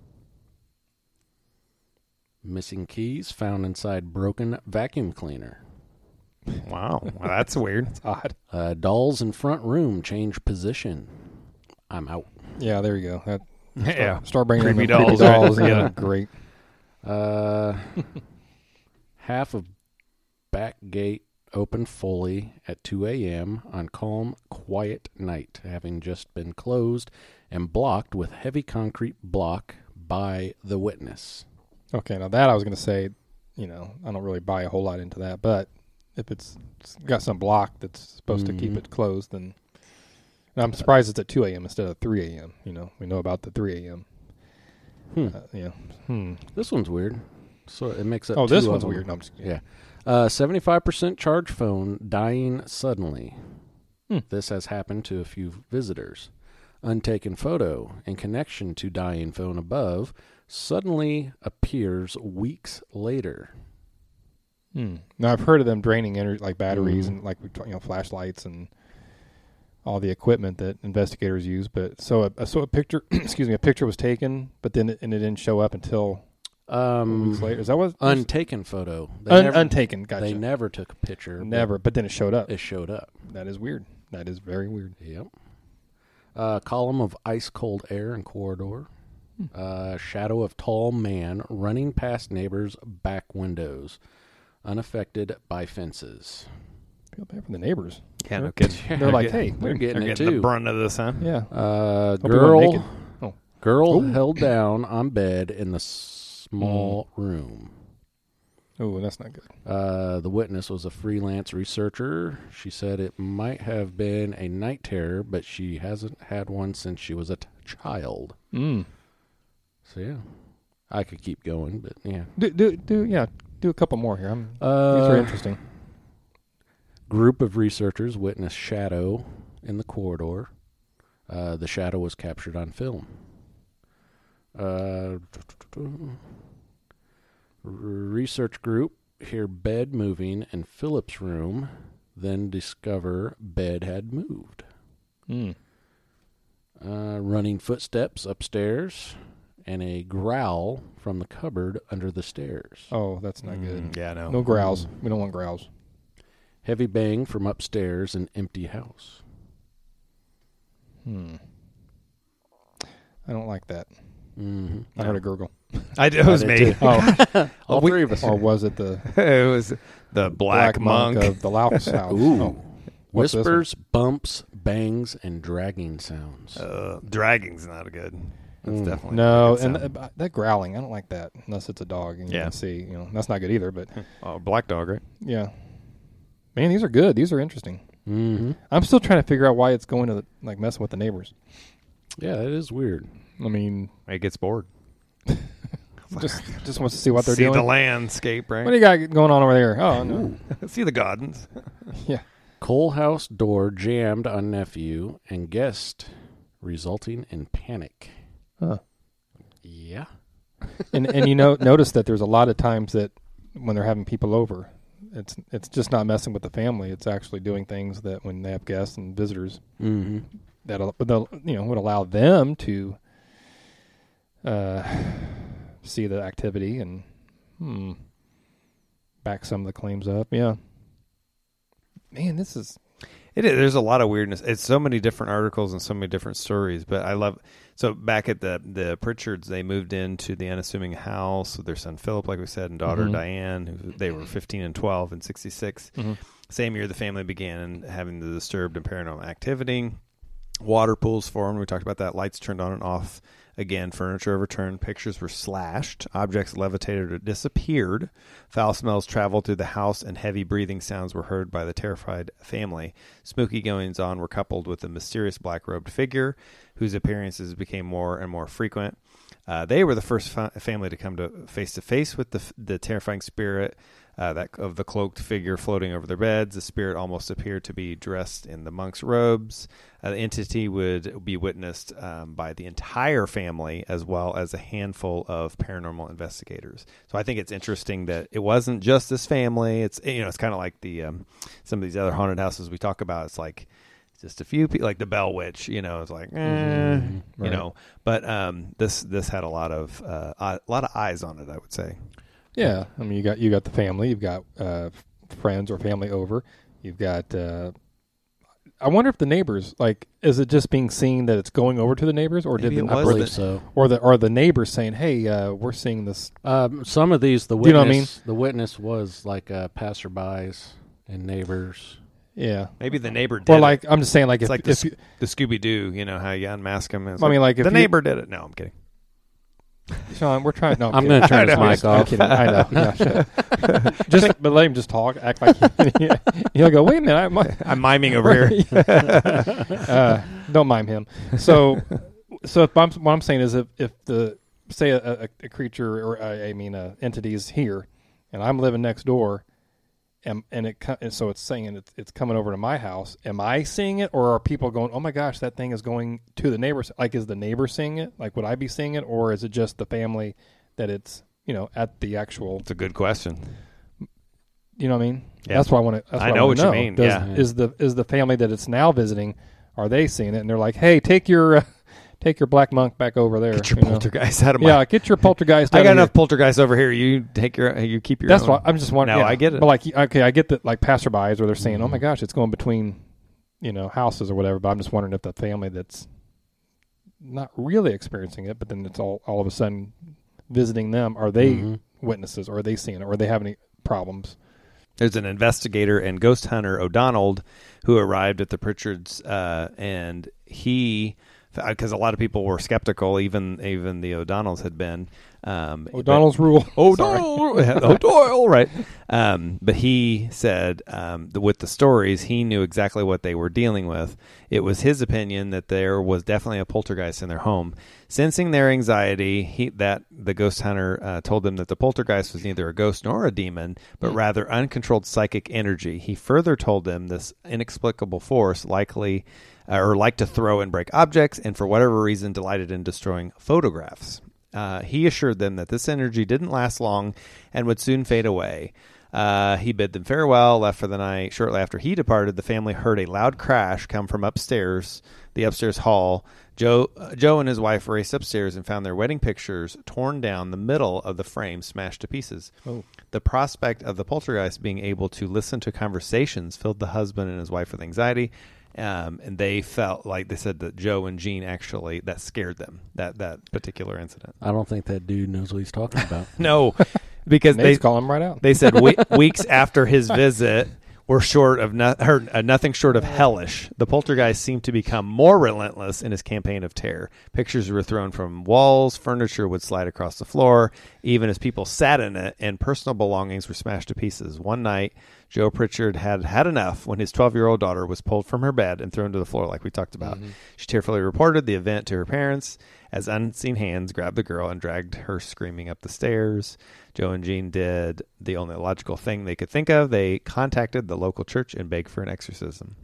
S4: Missing keys found inside broken vacuum cleaner.
S3: Wow, well, that's weird.
S2: it's odd.
S4: Uh, dolls in front room change position. I'm out.
S2: Yeah, there you go. That,
S3: Yeah,
S2: start bringing
S3: Creepy
S2: in them creepy
S3: dolls, right?
S2: dolls.
S3: Yeah.
S2: Yeah, great.
S4: Uh, half of back gate open fully at two a.m. on calm, quiet night, having just been closed and blocked with heavy concrete block by the witness.
S2: Okay, now that I was going to say, you know, I don't really buy a whole lot into that, but if it's, it's got some block that's supposed
S4: Mhm.
S2: to keep it closed, then and I'm surprised it's at two a.m. instead of three a.m. You know, we know about the three a.m.
S4: Hmm.
S2: Uh, yeah. Hmm.
S4: This one's weird. So it makes up.
S2: Oh, this
S4: two
S2: one's
S4: of 'em.
S2: weird. No, I'm just kidding.
S4: Yeah. Uh, seventy-five percent charge phone dying suddenly.
S2: Hmm.
S4: This has happened to a few visitors. Untaken photo in connection to dying phone above suddenly appears weeks later.
S2: Hmm. Now I've heard of them draining energy, like batteries
S4: Mhm.
S2: and like we talk- you know flashlights and all the equipment that investigators use. But so a so a picture, excuse me, a picture was taken, but then it, and it didn't show up until
S4: Um,
S2: weeks later. Is that what?
S4: untaken photo. They
S2: Un-
S4: never,
S2: untaken. Gotcha.
S4: They never took a picture. but
S2: Never, but then it showed up.
S4: It showed up.
S2: That is weird. That is very weird.
S4: Yep. Uh, column of ice cold air in corridor.
S2: Hmm.
S4: Uh, shadow of tall man running past neighbors' back windows, unaffected by fences.
S2: Feel bad for the neighbors.
S3: Yeah, no kidding.
S2: They're like,
S3: They're
S2: hey,
S4: They're
S2: we're-
S4: getting
S3: They're
S4: it
S3: getting the
S4: too.
S3: brunt of this, huh?
S2: yeah.
S4: Uh,
S2: Hope you're going
S4: girl,
S2: naked. Oh.
S4: girl
S2: Ooh.
S4: held down on bed in the small room.
S2: Oh, that's not good.
S4: Uh, the witness was a freelance researcher. She said it might have been a night terror, but she hasn't had one since she was a t- child.
S2: Mm.
S4: So yeah, I could keep going, but yeah.
S2: Do do do yeah. Do a couple more here. I'm,
S4: Uh,
S2: these are interesting.
S4: Group of researchers witnessed shadow in the corridor. Uh, the shadow was captured on film. Uh, research group hear bed moving in Philip's room, then discover bed had moved.
S2: Mm.
S4: Uh, running footsteps upstairs and a growl from the cupboard under the stairs.
S2: Oh, that's not good.
S3: Mm, yeah, no.
S2: No growls. We don't want growls.
S4: Heavy bang from upstairs in empty house.
S2: Hmm. I don't like that.
S4: Mm-hmm.
S2: I heard a gurgle.
S3: I did, it was
S4: I
S3: me.
S4: did too.
S2: Oh,
S4: All
S3: we-
S4: three of us.
S2: or was it the
S3: It was the black, monk.
S2: of the Laos house?
S4: Ooh.
S2: Oh, what's this one?
S4: Whispers, bumps, bangs, and dragging sounds.
S3: Uh, dragging's not good. That's
S4: Mm.
S3: definitely
S2: No,
S3: not a good
S2: and
S3: sound.
S2: th- that growling, I don't like that unless it's a dog and you
S3: Yeah.
S2: can see, you know, that's not good either. But
S3: oh, black dog, right?
S2: yeah, man, these are good. These are interesting.
S4: Mm-hmm.
S2: I'm still trying to figure out why it's going to the, like messing with the neighbors.
S4: Yeah, that is weird.
S2: I mean,
S3: It gets bored.
S2: just just wants to see what they're
S3: See
S2: doing.
S3: the landscape, right?
S2: What do you got going on over there? Oh, no.
S3: See the gardens.
S2: Yeah.
S4: Coal house door jammed on nephew and guest, resulting in panic.
S2: Huh.
S4: Yeah.
S2: and and you know notice that there's a lot of times that when they're having people over, it's it's just not messing with the family. It's actually doing things that when they have guests and visitors
S4: Mm-hmm.
S2: that you know would allow them to uh, see the activity and hmm, back some of the claims up. Yeah, man, this is
S3: It is. There's a lot of weirdness. It's so many different articles and so many different stories. But I love. So back at the the Pritchards, they moved into the unassuming house with their son Philip, like we said, and daughter
S2: Mhm.
S3: Diane. Who they were fifteen and twelve in sixty-six.
S2: mm-hmm.
S3: Same year, the family began having the disturbed and paranormal activity. Water pools formed. We talked about that. Lights turned on and off. Again, furniture overturned. Pictures were slashed. Objects levitated or disappeared. Foul smells traveled through the house, and heavy breathing sounds were heard by the terrified family. Spooky goings-on were coupled with a mysterious black-robed figure, whose appearances became more and more frequent. Uh, they were the first fa- family to come to face-to-face with the, the terrifying spirit uh, that of the cloaked figure floating over their beds. The spirit almost appeared to be dressed in the monks' robes. Uh, the entity would be witnessed um, by the entire family as well as a handful of paranormal investigators. So I think it's interesting that it wasn't just this family. It's you know it's kind of like the um, some of these other haunted houses we talk about. It's like just a few people, like the Bell Witch. You know, it's like eh,
S2: Mm-hmm. Right.
S3: you know. But um, this this had a lot of uh, a lot of eyes on it, I would say.
S2: Yeah, I mean, you got you got the family, you've got uh, friends or family over, you've got. Uh, I wonder if the neighbors, like, is it just being seen that it's going over to the neighbors, or
S3: Maybe
S2: did
S3: it
S2: the,
S3: was
S2: or
S3: the-
S2: the
S4: so.
S2: or the or the neighbors saying, "Hey, uh, we're seeing this."
S4: Um, some of these, the
S2: Do you
S4: witness,
S2: know what I mean?
S4: the witness was like uh, passerbys and neighbors.
S2: Yeah,
S3: Maybe the neighbor did
S2: or
S3: it.
S2: like I'm just saying, like
S3: It's
S2: if,
S3: like the,
S2: if
S3: Sc-
S2: you,
S3: the Scooby Doo. You know how you unmask him.
S2: I mean, like, if
S3: the
S2: you-
S3: neighbor did it. No, I'm kidding.
S2: Sean, we're trying. No,
S4: I'm
S2: kidding.
S4: going to turn his
S3: I know,
S4: mic
S2: I'm
S4: off.
S2: kidding. I know. Yeah, shut. Just but let him just talk. Act like he, he'll go. Wait a minute. I might,
S3: I'm miming over here.
S2: uh, don't mime him. So, so if I'm, what I'm saying is, if, if the say a, a, a creature or a, I mean, a entity is here, and I'm living next door, and and it co- and so it's saying it's, it's coming over to my house. Am I seeing it, or are people going, "Oh my gosh, that thing is going to the neighbors"? Like, is the neighbor seeing it? Like, would I be seeing it, or is it just the family that it's you know at the actual?
S3: It's a good question.
S2: You know what I mean?
S3: Yeah.
S2: That's what I want to.
S3: I know what you mean,
S2: Does,
S3: yeah.
S2: Is the is the family that it's now visiting? Are they seeing it? And they're like, "Hey, take your uh, take your black monk back over there."
S3: Get your
S2: you know?
S3: poltergeist out of my.
S2: Yeah, get your poltergeist.
S3: I
S2: out
S3: got
S2: of
S3: enough
S2: here.
S3: poltergeists over here. You take your. You keep your.
S2: That's
S3: own.
S2: what I'm just wondering.
S3: No,
S2: yeah.
S3: I get it.
S2: But like, okay, I get that. Like passerbys, where they're saying,
S3: Mm-hmm.
S2: "Oh my gosh, it's going between, you know, houses or whatever." But I'm just wondering if the family that's not really experiencing it, but then it's all all of a sudden visiting them, are they
S4: Mhm.
S2: witnesses, or are they seeing it, or are they have any problems?
S3: There's an investigator and ghost hunter, O'Donnell, who arrived at the Pritchards, uh, and he, because a lot of people were skeptical, even even the O'Donnells had been. Um,
S2: O'Donnell's rule.
S3: O'Donnell, O'Doyle, right? Um, but he said um, that with the stories, he knew exactly what they were dealing with. It was his opinion that there was definitely a poltergeist in their home. Sensing their anxiety, he that the ghost hunter uh, told them that the poltergeist was neither a ghost nor a demon, but rather uncontrolled psychic energy. He further told them this inexplicable force likely uh, or liked to throw and break objects, and for whatever reason delighted in destroying photographs. Uh, he assured them that this energy didn't last long and would soon fade away. Uh, he bid them farewell, left for the night. Shortly after he departed, the family heard a loud crash come from upstairs, the upstairs hall. Joe, uh, Joe and his wife raced upstairs and found their wedding pictures torn down, the middle of the frame smashed to pieces.
S2: Oh.
S3: The prospect of the poltergeist being able to listen to conversations filled the husband and his wife with anxiety. Um, and they felt like they said that Joe and Jean actually, that scared them, that, that particular incident.
S4: I don't think that dude knows what he's talking about.
S3: No, because they
S2: Nate's calling him right out.
S3: they said we- weeks after his visit were short of no, or, uh, nothing short of hellish. The poltergeist seemed to become more relentless in his campaign of terror. Pictures were thrown from walls, furniture would slide across the floor, even as people sat in it, and personal belongings were smashed to pieces. One night, Joe Pritchard had had enough when his twelve-year-old daughter was pulled from her bed and thrown to the floor, like we talked about.
S2: Mm-hmm.
S3: She tearfully reported the event to her parents as unseen hands grabbed the girl and dragged her screaming up the stairs. Joe and Jean did the only logical thing they could think of. They contacted the local church and begged for an exorcism.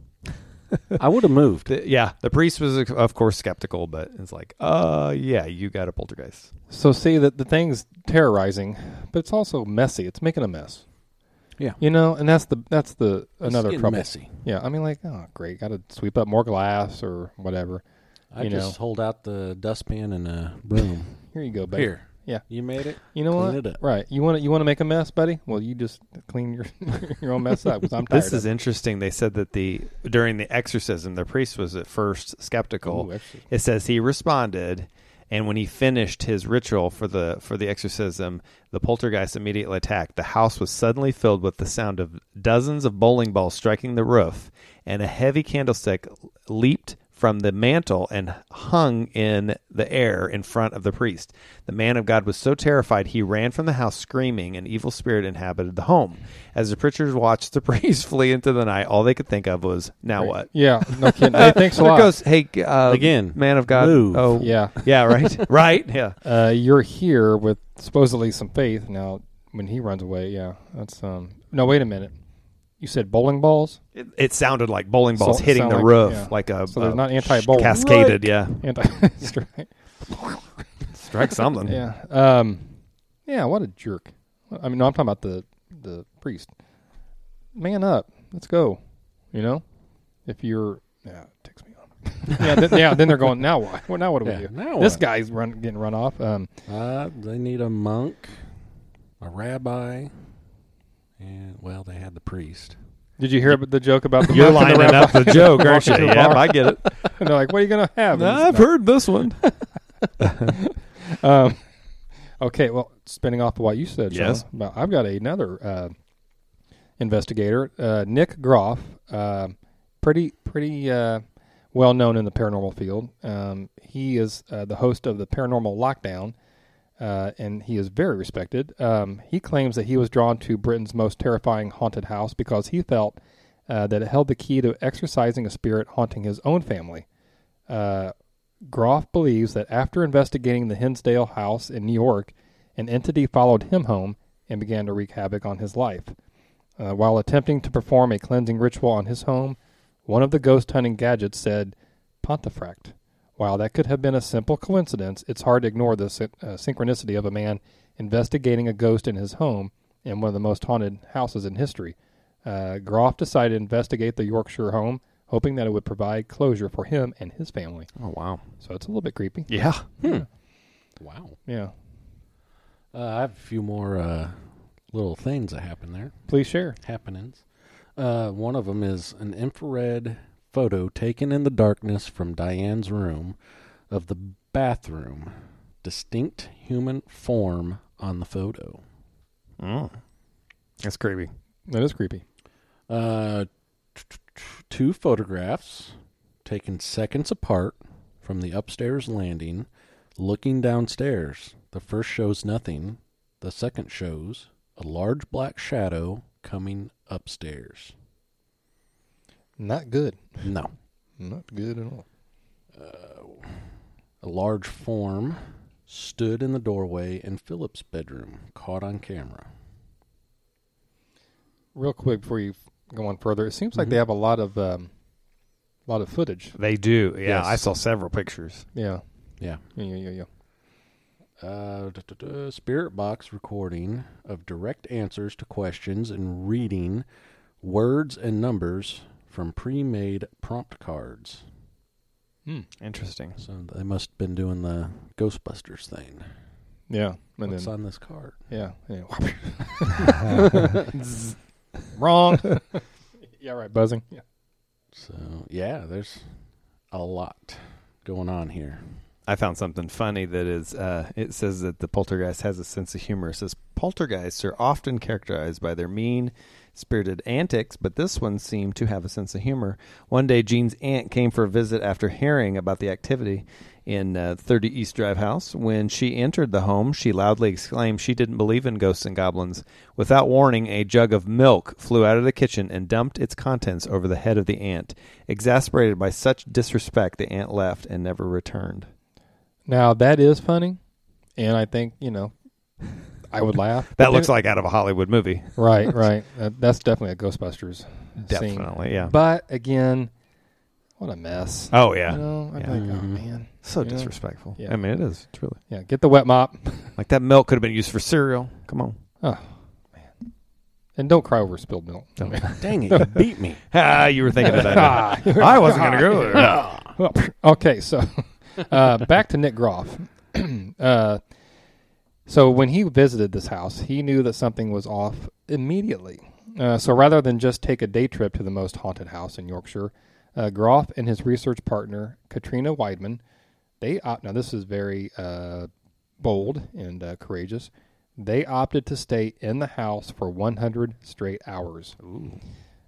S4: I would have moved.
S3: The- yeah, the priest was, of course, skeptical, but it's like, uh, yeah, you got a poltergeist.
S2: So see that the thing's terrorizing, but it's also messy. It's making a mess.
S4: Yeah.
S2: You know, and that's the that's the
S4: It's
S2: another
S4: getting
S2: trouble.
S4: messy.
S2: Yeah, I mean, like, oh, great, got to sweep up more glass or whatever.
S4: I
S2: You
S4: just hold out the dustpan and a broom.
S2: Here you go, buddy.
S4: Here.
S2: Yeah.
S4: You made it?
S2: You know
S4: Clean
S2: what?
S4: it up.
S2: Right. You want to you want to make a mess, buddy? Well, you just clean your your own mess up, because I'm tired.
S3: This is
S2: of
S3: interesting. They said that the during the exorcism, the priest was at first skeptical.
S2: Ooh, actually.
S3: It says he responded, and when he finished his ritual for the for the exorcism, the poltergeist immediately attacked. The house was suddenly filled with the sound of dozens of bowling balls striking the roof, and a heavy candlestick leaped from the mantle and hung in the air in front of the priest. The man of God was so terrified he ran from the house screaming. An evil spirit inhabited the home. As the preachers watched the priest flee into the night, all they could think of was, now
S2: Right.
S3: what?
S2: Yeah, no kidding. Hey, thanks a
S3: There
S2: lot.
S3: goes, hey, uh,
S4: Again,
S3: man of God.
S4: move.
S3: Oh,
S2: Yeah.
S3: yeah, right, right, yeah.
S2: Uh, you're here with supposedly some faith. Now, when he runs away, yeah, that's um. No, wait a minute. You said bowling balls?
S3: It, it sounded like bowling balls
S2: So-
S3: hitting
S2: sound
S3: the
S2: like-
S3: roof,
S2: yeah.
S3: like a
S2: So they're
S3: a
S2: not anti-bowling.
S3: cascaded, yeah.
S2: Anti strike.
S3: Strike something.
S2: Yeah. Um. Yeah. What a jerk. I mean, no, I'm talking about the the priest. Man up. Let's go. You know, if you're, yeah, it ticks me off. yeah. Th- yeah. Then they're going. Now what? Well, now what do
S4: Yeah,
S2: we do?
S4: now
S2: This
S4: what?
S2: guy's run getting run off. Um.
S4: Uh, they need a monk, a rabbi, and, well, they had the priest.
S2: Did you hear the joke about the
S3: You're
S2: monk and the
S3: lining up
S2: rabbi?
S3: the joke, aren't you?
S2: Walking to the
S3: Yep,
S2: bar?
S3: I get it.
S2: And they're like, "What are you gonna have?" And
S3: I've
S2: it's not-
S3: heard this one.
S2: Um, okay, well, spinning off of what you said, Sean,
S3: Yes.
S2: about, I've got another uh, investigator, uh, Nick Groff, uh, pretty pretty uh, well known in the paranormal field. Um, he is uh, the host of the Paranormal Lockdown, uh, and he is very respected. Um, he claims that he was drawn to Britain's most terrifying haunted house because he felt uh, that it held the key to exorcising a spirit haunting his own family. Uh, Groff believes that after investigating the Hinsdale house in New York, an entity followed him home and began to wreak havoc on his life. Uh, while attempting to perform a cleansing ritual on his home, one of the ghost hunting gadgets said Pontefract. While that could have been a simple coincidence, it's hard to ignore the sy- uh, synchronicity of a man investigating a ghost in his home in one of the most haunted houses in history. Uh, Groff decided to investigate the Yorkshire home, hoping that it would provide closure for him and his family.
S3: Oh, wow.
S2: So it's a little bit creepy.
S3: Yeah.
S4: Wow.
S2: Yeah.
S4: Uh, I have a few more uh, little things that happen there.
S2: Please share.
S4: Happenings. Uh, one of them is an infrared photo taken in the darkness from Diane's room of the bathroom. Distinct human form on the photo.
S3: Mm. That's creepy.
S2: That is creepy.
S4: Uh, t- t- t- two photographs taken seconds apart from the upstairs landing, looking downstairs. The first shows nothing. The second shows a large black shadow coming upstairs.
S2: Not good.
S4: No.
S2: Not good at all.
S4: Uh, a large form stood in the doorway in Philip's bedroom, caught on camera.
S2: Real quick before you go on further, it seems like
S4: Mhm.
S2: they have a lot of um, lot of footage.
S3: They do. Yeah,
S4: Yes.
S3: I saw several pictures.
S2: Yeah.
S4: Yeah.
S2: Yeah, yeah, yeah, yeah.
S4: Uh, da, da, da, Spirit box recording of direct answers to questions and reading words and numbers from pre-made prompt cards.
S2: Hmm.
S3: Interesting.
S4: So they must have been doing the Ghostbusters thing.
S2: Yeah. And
S4: What's
S2: then,
S4: on this card?
S2: yeah. yeah. Zzz. Wrong. yeah, right. Buzzing. Yeah.
S4: So, yeah, there's a lot going on here.
S3: I found something funny that is, uh, it says that the poltergeist has a sense of humor. It says, poltergeists are often characterized by their mean-spirited antics, but this one seemed to have a sense of humor. One day, Jean's aunt came for a visit after hearing about the activity in uh, thirty East Drive House. When she entered the home, she loudly exclaimed she didn't believe in ghosts and goblins. Without warning, a jug of milk flew out of the kitchen and dumped its contents over the head of the aunt. Exasperated by such disrespect, the aunt left and never returned.
S2: Now, that is funny. And I think, you know, I would laugh.
S3: That
S2: But
S3: looks
S2: then-
S3: like out of a Hollywood movie.
S2: Right, right. Uh, that's definitely a Ghostbusters scene.
S3: Definitely, yeah.
S2: But, again, what a mess.
S3: Oh, yeah.
S2: You know, I'm
S3: Yeah.
S2: like, oh,
S4: Mhm.
S2: man.
S3: So
S2: You know?
S3: disrespectful.
S2: Yeah.
S3: I mean, it is. It's really.
S2: Yeah, get the wet mop.
S3: Like that milk could have been used for cereal. Come on.
S2: Oh, man. And don't cry over spilled milk.
S3: No.
S4: Dang it, you beat me.
S3: Ah, you were thinking of that.
S2: Ah,
S3: I wasn't going to go there.
S2: okay, so uh, back to Nick Groff. uh, so when he visited this house, he knew that something was off immediately. Uh, so rather than just take a day trip to the most haunted house in Yorkshire, uh, Groff and his research partner, Katrina Weidman, they op- now this is very uh, bold and uh, courageous. They opted to stay in the house for one hundred straight hours.
S3: Ooh.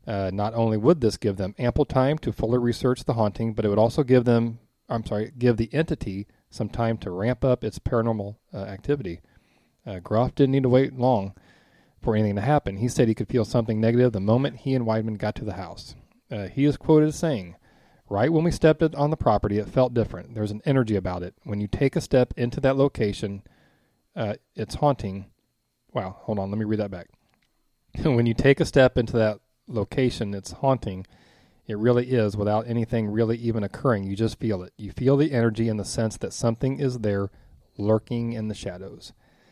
S2: Uh, not only would this give them ample time to fully research the haunting, but it would also give them, I'm sorry, give the entity some time to ramp up its paranormal uh, activity. Uh, Groff didn't need to wait long for anything to happen. He said he could feel something negative the moment he and Weidman got to the house. Uh, he is quoted as saying, "Right when we stepped on the property, it felt different. There's an energy about it. When you take a step into that location, uh, it's haunting." Wow, hold on, let me read that back. When you take a step into that location, it's haunting. It really is, without anything really even occurring. You just feel it. You feel the energy in the sense that something is there lurking in the shadows.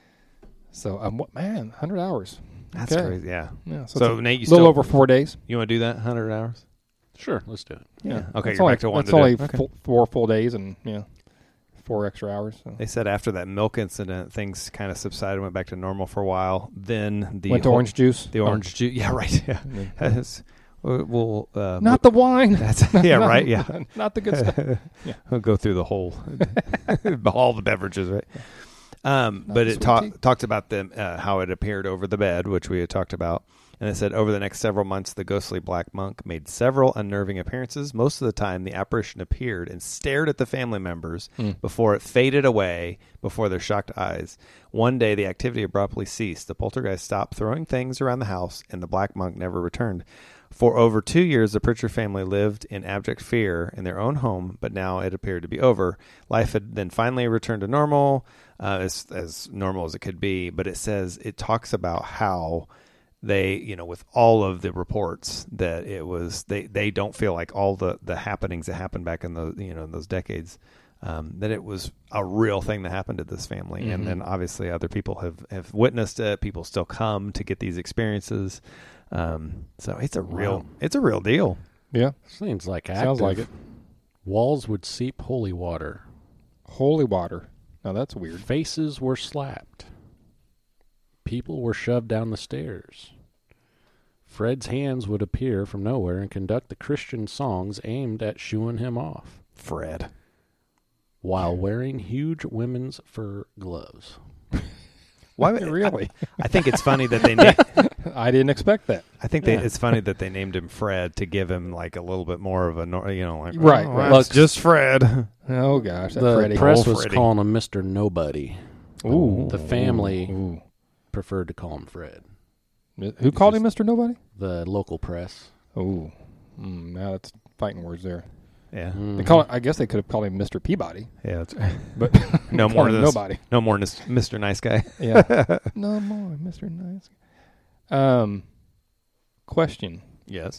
S2: So, um, what, man, one hundred hours.
S3: That's
S2: Okay.
S3: crazy. Yeah.
S2: Yeah, so,
S3: So,
S2: it's a
S3: Nate, you
S2: little
S3: still
S2: over four days.
S3: you want to do that one hundred hours?
S4: Sure, let's do it.
S3: Yeah. Okay,
S2: That's
S3: you're
S2: only,
S3: back to one
S2: That's
S3: to do.
S2: only
S3: Okay.
S2: fo- four full days and, yeah, four extra hours. So.
S3: They said after that milk incident, things kind of subsided, went back to normal for a while. Then the
S2: Went to
S3: whole-
S2: orange juice.
S3: the orange juice. Yeah, right. Yeah.
S2: Oh.
S3: That's- we'll, we'll, uh,
S2: Not the wine.
S3: That's yeah, right. Yeah,
S2: Not the good stuff. Yeah.
S3: we'll go through the whole, all the beverages, right? Um,
S2: Not
S3: but
S2: the
S3: it
S2: sweet
S3: ta-
S2: tea.
S3: talked about them uh, how it appeared over the bed, which we had talked about, and it said over the next several months, the ghostly black monk made several unnerving appearances. Most of the time, the apparition appeared and stared at the family members
S2: Mm.
S3: before it faded away before their shocked eyes. One day, the activity abruptly ceased. The poltergeist stopped throwing things around the house, and the black monk never returned. For over two years, the Pritchard family lived in abject fear in their own home, but now it appeared to be over. Life had then finally returned to normal, uh, as as normal as it could be. But it says, it talks about how they, you know, with all of the reports that it was, they, they don't feel like all the, the happenings that happened back in the, you know, in those decades, um, that it was a real thing that happened to this family.
S2: Mm-hmm.
S3: And then obviously other people have, have witnessed it. People still come to get these experiences. Um, so it's a real,
S4: Wow.
S3: it's a real deal.
S2: Yeah.
S4: Seems like active.
S2: Sounds like it.
S4: Walls would seep holy water.
S2: Holy water. Now that's weird.
S4: Faces were slapped. People were shoved down the stairs. Fred's hands would appear from nowhere and conduct the Christian songs aimed at shooing him off,
S3: Fred.
S4: while wearing huge women's fur gloves.
S3: Why
S2: Really?
S3: I, I think it's funny that they. Na-
S2: I didn't expect that.
S3: I think they,
S4: Yeah.
S3: it's funny that they named him Fred to give him like a little bit more of a, nor- you know, like
S2: Right,
S3: oh,
S2: right.
S3: well, it's just Fred.
S2: Oh, gosh. That
S4: The
S2: Freddie.
S4: press
S3: Oh,
S4: was
S3: Freddie.
S4: calling him Mister Nobody.
S2: Ooh.
S4: The family
S2: Ooh.
S4: preferred to call him Fred.
S2: Who called him Mister Nobody?
S4: The local press.
S2: Oh. Mm, now that's fighting words there.
S3: Yeah,
S4: Mhm.
S2: They call it, I guess they could have called him Mister Peabody,
S3: yeah. That's,
S2: but
S3: no
S2: call
S3: more
S2: him
S3: than this-
S2: Nobody.
S3: No more Mis- Mister Nice Guy.
S2: Yeah. No more Mister Nice. Um, question.
S3: Yes.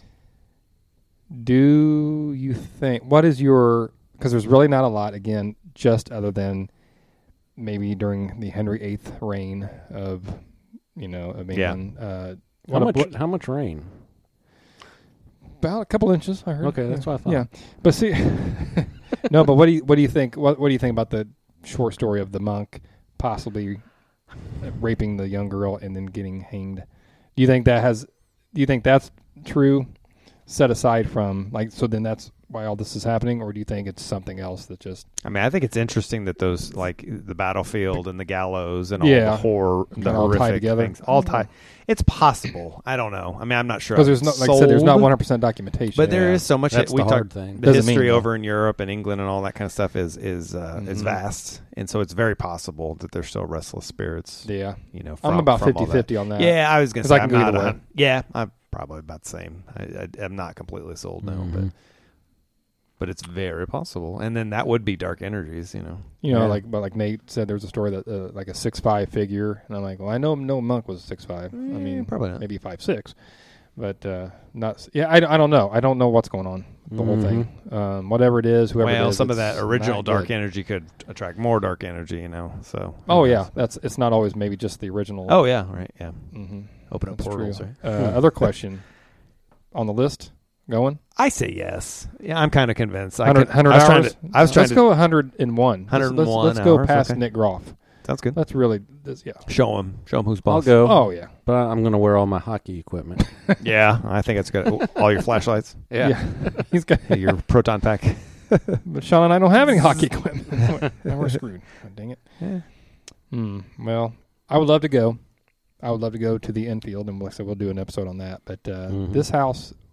S2: Do you think, what is your, because there's really not a lot, again, just other than maybe during the Henry the eighth reign of, you know, of
S3: Yeah.
S2: England. Uh,
S4: How
S2: what a
S4: much?
S2: bl-
S4: How much rain?
S2: about a couple inches, I heard.
S4: Okay, that's what I thought.
S2: Yeah, but see, no, but what do you what do you think? What what do you think about the short story of the monk possibly raping the young girl and then getting hanged? Do you think that has? Do you think that's true? Set aside from like, so then that's why all this is happening, or do you think it's something else that just?
S3: I mean, I think it's interesting that those, like the battlefield and the gallows and all
S2: Yeah.
S3: the horror, the
S2: All tied
S3: horrific
S2: together.
S3: things, all tied. It's possible. I don't know. I mean, I'm not sure.
S2: Because there's
S3: I'm
S2: no, like I said, there's not
S3: sold,
S2: one hundred percent documentation.
S3: But there
S2: Yeah.
S3: is so much.
S4: That's
S3: we
S4: the hard
S3: talked-
S4: thing.
S3: The
S2: Doesn't
S3: history
S2: mean,
S3: over in Europe and England and all that kind of stuff is is uh, is
S2: Mhm.
S3: vast, and so it's very possible that there's still restless spirits.
S2: Yeah,
S3: You know,
S2: I'm
S3: from-
S2: about
S3: from all that.
S2: fifty-fifty on that.
S3: Yeah, I was gonna
S2: 'Cause
S3: say
S2: I can
S3: I'm
S2: go
S3: not
S2: either
S3: a
S2: way.
S3: hun- Yeah, I'm probably about the same. I, I, I'm not completely sold now,
S4: Mhm.
S3: but but it's very possible. And then that would be dark energies, you know.
S2: You know,
S3: Yeah.
S2: like but like Nate said, there was a story that uh, like a six five figure, and I'm like, well, I know no monk was six five. I
S3: Eh,
S2: mean,
S3: probably not.
S2: maybe five six, but uh, not. s- Yeah, I, I don't know. I don't know what's going on. The whole thing, um, whatever it is, whoever.
S3: Well,
S2: it is,
S3: some of
S2: it's
S3: that original
S2: not
S3: dark
S2: good.
S3: energy could attract more dark energy, you know. So.
S2: Oh
S3: who
S2: yeah,
S3: knows?
S2: that's it's not always maybe just the original.
S3: Oh yeah, right. Yeah.
S2: hmm
S3: Open up
S2: that's
S3: portals,
S2: true.
S3: right?
S2: Uh, other question on the list going.
S3: I say yes. Yeah, I'm kind of convinced. I,
S2: one hundred,
S3: could, I was
S2: hours.
S3: trying to. I was trying
S2: let's
S3: to
S2: go one hundred one.
S3: one hundred
S2: Let's,
S3: one
S2: let's, let's go
S3: hours,
S2: past
S3: okay.
S2: Nick Groff.
S3: Sounds good.
S2: Let's really, this, yeah.
S3: Show him. Show him who's
S4: I'll
S3: boss.
S4: go,
S2: Oh yeah.
S4: but I'm going to wear all my hockey equipment.
S3: Yeah, I think it's good. All your flashlights.
S2: He's got.
S3: Your proton pack.
S2: But Sean and I don't have any hockey equipment. Now we're screwed. Oh, dang it.
S3: Yeah.
S2: Hmm. Well, I would love to go. I would love to go to the infield, and like I said, we'll do an episode on that. But uh,
S4: Mhm.
S2: this house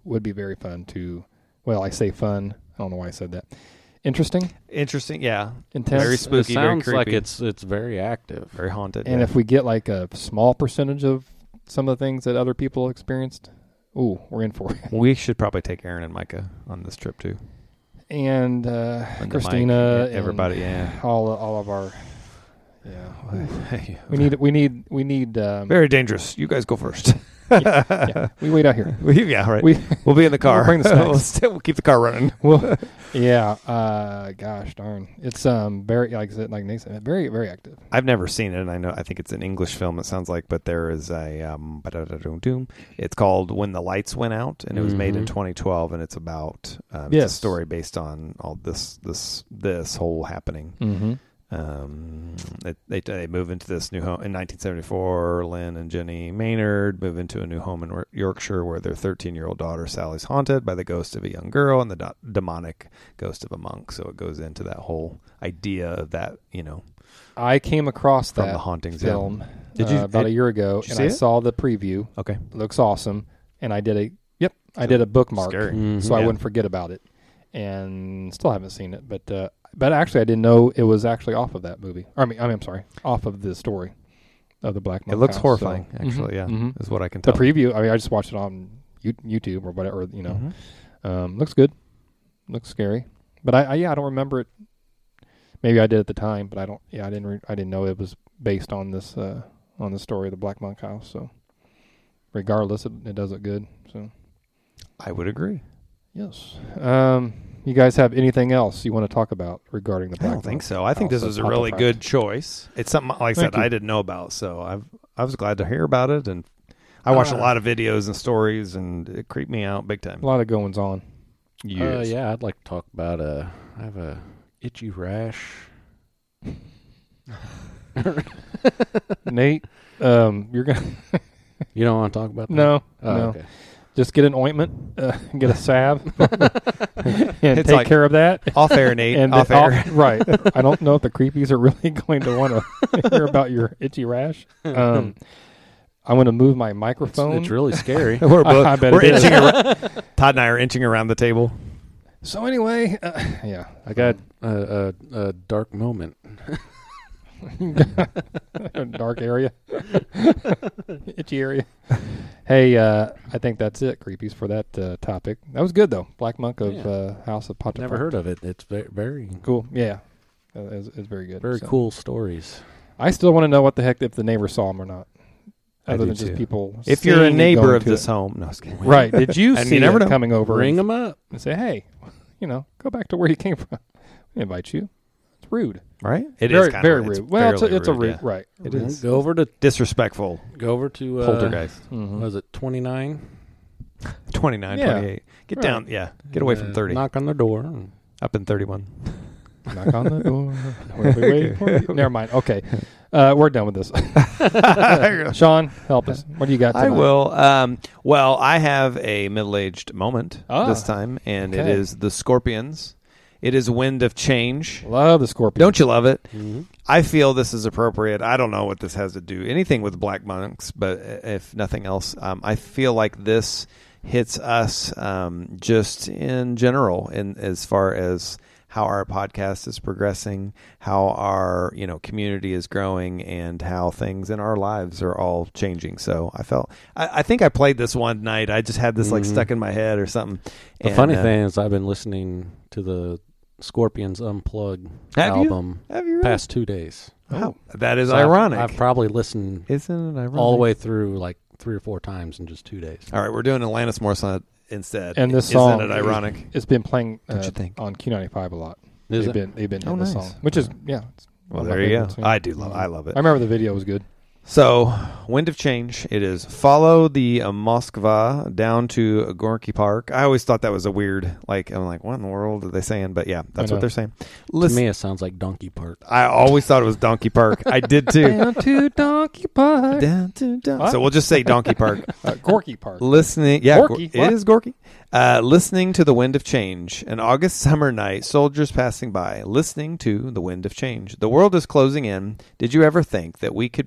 S2: would be very fun to. Well, I say fun. I don't know why I said that. Interesting,
S3: Interesting, yeah.
S2: intense.
S3: Very spooky,
S4: it
S3: very
S4: sounds like
S3: creepy.
S4: it's it's very active.
S3: Very haunted.
S2: And
S3: yeah.
S2: if we get like a small percentage of some of the things that other people experienced, ooh, we're in for it.
S3: We should probably take Aaron and Micah on this trip too.
S2: And uh,
S3: And
S2: Christina,
S3: Mike, everybody,
S2: and
S3: yeah.
S2: all all of our, yeah.
S3: Hey,
S2: We need we need we need. Um,
S3: very dangerous. You guys go first.
S2: yeah, yeah, we wait out here.
S3: We- yeah, right.
S2: We
S3: We'll be in the car.
S2: We'll bring the snacks.
S3: we'll, stay, we'll keep the car running.
S2: well, yeah. Uh, gosh darn, it's um very like I said, like Nate said, very very active.
S3: I've never seen it, and I know I think it's an English film. It sounds like, but there is a um, ba-da-da-dum-dum. It's called When the Lights Went Out, and it was made in
S4: Mhm.
S3: twenty twelve, and it's about um, it's
S2: Yes.
S3: a story based on all this this this whole happening.
S2: Mm-hmm.
S3: Um, it, they they move into this new home in nineteen seventy-four. Lynn and Jenny Maynard move into a new home in Yor- Yorkshire, where their thirteen-year-old daughter Sally's haunted by the ghost of a young girl and the do- demonic ghost of a monk. So it goes into that whole idea of that, you know,
S2: I came across
S3: from
S2: that
S3: the hauntings.
S2: film
S3: Did you-
S2: uh, about
S3: did-
S2: a year ago,
S3: did you
S2: and
S3: see
S2: I
S3: it?
S2: saw the preview.
S3: Yeah. Okay.
S2: It looks awesome, and I did a yep, I did a bookmark
S3: Scary.
S4: Mhm.
S2: so I
S3: Yeah.
S2: wouldn't forget about it, and still haven't seen it. But uh, but actually, I didn't know it was actually off of that movie. Or, I mean, I mean, I'm sorry, off of the story of the Black Monk
S3: It looks
S2: House,
S3: horrifying,
S2: so-
S3: actually.
S2: Mhm,
S3: Yeah,
S2: mhm.
S3: is what I can
S2: The
S3: tell.
S2: preview. I mean, I just watched it on You- YouTube or whatever. You know,
S3: Mhm.
S2: um, looks good. Looks scary. But I, I yeah, I don't remember it. Maybe I did at the time, but I don't. Yeah, I didn't. Re- I didn't know it was based on this uh, on the story of the Black Monk House. So, regardless, it, it does look good. So,
S3: I would agree.
S2: yes. Um, you guys have anything else you want to talk about regarding the
S3: I
S2: Black
S3: don't think
S2: Monk
S3: so. I think this
S2: House
S3: was a
S2: of
S3: really
S2: Pontefract?
S3: good choice. It's something, like I
S2: Thank
S3: said,
S2: you.
S3: I didn't know about, so I've I was glad to hear about it, and I watched
S2: Uh,
S3: a lot of videos and stories, and it creeped me out big time.
S2: A lot of goings on.
S4: Uh,
S3: Yes.
S4: yeah, I'd like to talk about uh I have a itchy rash.
S2: Nate, um, you're gonna
S4: You don't want to talk about that?
S2: no,
S4: Oh,
S2: no.
S4: okay.
S2: Just get an ointment, uh, get a salve, and
S3: It's
S2: take
S3: like-
S2: care of that.
S3: Off air, Nate.
S2: And
S3: off
S2: the-
S3: air.
S2: off- right. I don't know if the creepies are really going to want to hear about your itchy rash. Um, I'm going to move my
S4: It's,
S2: microphone.
S4: it's really scary.
S3: We're both,
S2: I bet
S3: we're
S2: it is.
S3: inching around, Todd and I are inching around the table.
S2: So anyway, uh, yeah,
S4: I got a, a, a dark moment.
S2: dark area, itchy area. Hey, uh, I think that's it, creepies, for that uh, topic. That was good though. Black Monk of
S4: Yeah.
S2: uh, House of Pontefract.
S4: Never heard of it. It's very very,
S2: Cool. Yeah, uh, it's, it's very good.
S4: very
S2: So.
S4: cool stories.
S2: I still want to know what the heck if the neighbors saw him or not,
S3: I
S2: other
S3: do
S2: than just
S3: too.
S2: people.
S3: If you're a
S2: seeing it
S3: neighbor
S2: going
S3: of
S2: to
S3: this
S2: it.
S3: home, no, I was kidding.
S2: right? Did you
S3: And
S2: see
S3: you never
S2: it
S3: know.
S2: coming over
S4: Ring
S2: and,
S4: them up.
S2: and say, "Hey, you know, go back to where you came from"? We invite you. It's rude.
S3: Right? It is
S2: very,
S3: kind
S2: very
S3: of
S2: rude. Well, it's a,
S3: fairly
S2: it's a
S3: rude,
S2: rude,
S3: yeah.
S2: right?
S3: It is.
S4: Go over to
S3: Disrespectful.
S4: go over to uh,
S3: Poltergeist.
S2: Mhm.
S4: Was it twenty nine?
S3: twenty-nine,
S2: Yeah.
S3: twenty-eight. Get
S2: Right.
S3: down. Yeah. Get away from thirty.
S4: Knock on their door. and-
S3: Up in thirty-one.
S2: Knock on the door. We'll be waiting for you. Never mind. Okay, uh, we're done with this. Sean, help us. What do you got?
S3: I
S2: tonight?
S3: will. Um, well, I have a middle-aged moment
S2: Ah,
S3: this time, and it
S2: okay.
S3: is the Scorpions. It is Wind of Change.
S2: Love the Scorpion.
S3: Don't you love it?
S4: Mhm.
S3: I feel this is appropriate. I don't know what this has to do anything with black monks, but if nothing else, um, I feel like this hits us um, just in general, in as far as how our podcast is progressing, how our you know community is growing, and how things in our lives are all changing. So I felt I, I think I played this one night. I just had this like
S4: Mhm.
S3: stuck in my head or something.
S4: The
S3: And,
S4: funny
S3: uh,
S4: thing is, I've been listening to the Scorpions Unplugged
S3: Have you?
S4: album
S3: have you really?
S4: past two days.
S3: Wow. That is
S4: So I've-
S3: ironic.
S4: I've, probably listened
S3: Isn't it ironic?
S4: all the way through like three or four times in just two days.
S3: All right, we're doing Alanis Morissette instead.
S2: And this
S3: Isn't
S2: song,
S3: it ironic?
S2: It's been playing uh,
S3: Don't you think?
S2: on Q ninety-five a lot.
S4: Is
S2: they've
S4: it?
S2: been they've been
S3: Oh,
S2: hitting the
S3: nice.
S2: song, which is yeah. It's
S3: Well,
S2: one of my
S3: there you go.
S2: favorites, yeah.
S3: I do love. I love it.
S2: I remember the video was good.
S3: So, Wind of Change. It is follow the uh, Moskva down to Gorky Park. I always thought that was a weird. Like I'm like, what in the world are they saying? But yeah, that's
S2: I know.
S3: what they're saying.
S4: To
S3: Listen,
S4: me, it sounds like Donkey Park.
S3: I always thought it was Donkey Park. I did too.
S2: Down to Donkey Park,
S3: Down to down.
S2: What?
S3: So we'll just say Donkey Park.
S2: uh, Gorky Park.
S3: Listening, yeah,
S2: Gorky,
S3: Gor-
S2: what?
S3: it is Gorky. Uh, listening to the wind of change. An August summer night, soldiers passing by, listening to the wind of change. The world is closing in. Did you ever think that we could be so close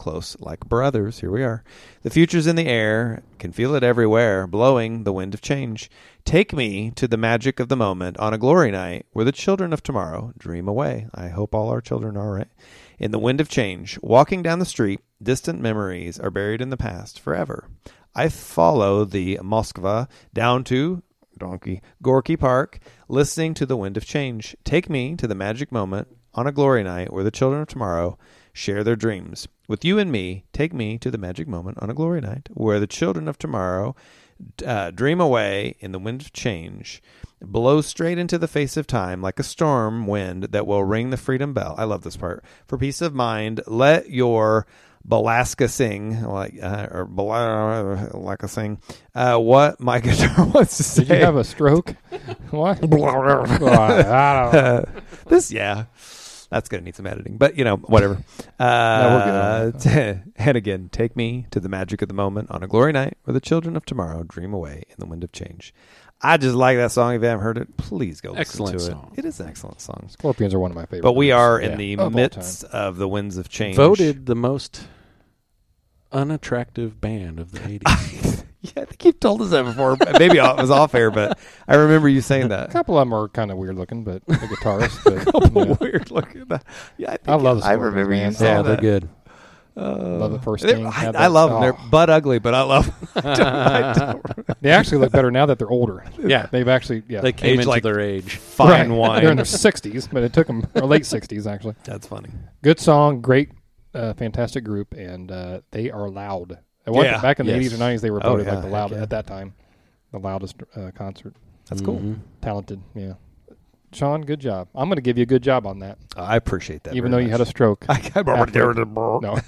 S3: close like brothers. Here we are. The future's in the air, can feel it everywhere, blowing the wind of change. Take me to the magic of the moment on a glory night where the children of tomorrow dream away. I hope all our children are right. In the wind of change, walking down the street, distant memories are buried in the past forever. I follow the Moskva down to Donkey Gorky Park, listening to the wind of change. Take me to the magic moment on a glory night where the children of tomorrow share their dreams. With you and me, take me to the magic moment on a glory night where the children of tomorrow uh, dream away in the wind of change, blow straight into the face of time like a storm wind that will ring the freedom bell. I love this part. For peace of mind, let your Balaska sing, like uh, or Balaska sing. Uh, what my guitar wants to say.
S2: Did you have a stroke? What?
S3: uh, this, yeah, that's gonna need some editing, but you know, whatever. Uh,
S2: No, we're good on
S3: t- and again, take me to the magic of the moment on a glory night where the children of tomorrow dream away in the wind of change. I just like that song. If you haven't heard it, please go listen
S4: Excellent
S3: to
S4: song.
S3: it. It is an excellent song.
S2: Scorpions are one of my favorites.
S3: But we are in
S4: Yeah.
S3: the
S2: Of all
S3: midst of the winds of change.
S4: Voted the most unattractive band of the eighties.
S3: Yeah, I think you've told us that before. Maybe it was off air, but I remember you saying
S2: A
S3: that.
S2: couple of them are kind of weird looking, but the guitarist. But, yeah.
S3: Weird looking. Yeah, I, think
S2: I love the
S3: I
S2: Scorpions,
S3: remember you
S2: man.
S3: saying
S4: yeah,
S3: that.
S4: they're good.
S3: Uh,
S2: Love the first
S3: they're-
S2: thing.
S3: I,
S2: Had
S3: I
S2: that-
S3: love them. They're
S2: oh.
S3: butt ugly, but I love them. I don't- I don't-
S2: They actually look better now that they're older.
S4: Yeah,
S2: They've actually, yeah.
S4: they came
S3: Age
S4: into
S3: like
S4: their age.
S3: Fine
S2: Right.
S3: wine.
S2: They're in their sixties, but it took them, or late sixties, actually.
S3: That's funny.
S2: Good song, great, uh, fantastic group, and uh, they are loud. At one,
S3: Yeah.
S2: back in the
S4: Yes.
S2: eighties or nineties, they were
S3: Oh,
S2: voted
S3: yeah.
S2: like the loud
S3: Heck yeah.
S2: at that time, the loudest uh, concert.
S3: That's cool.
S4: Mhm.
S2: Talented, yeah. Sean, good job. I'm going to give you a good job on that,
S3: I appreciate that.
S2: even
S3: very
S2: though you had a
S3: much.
S2: stroke.
S3: I got
S2: No.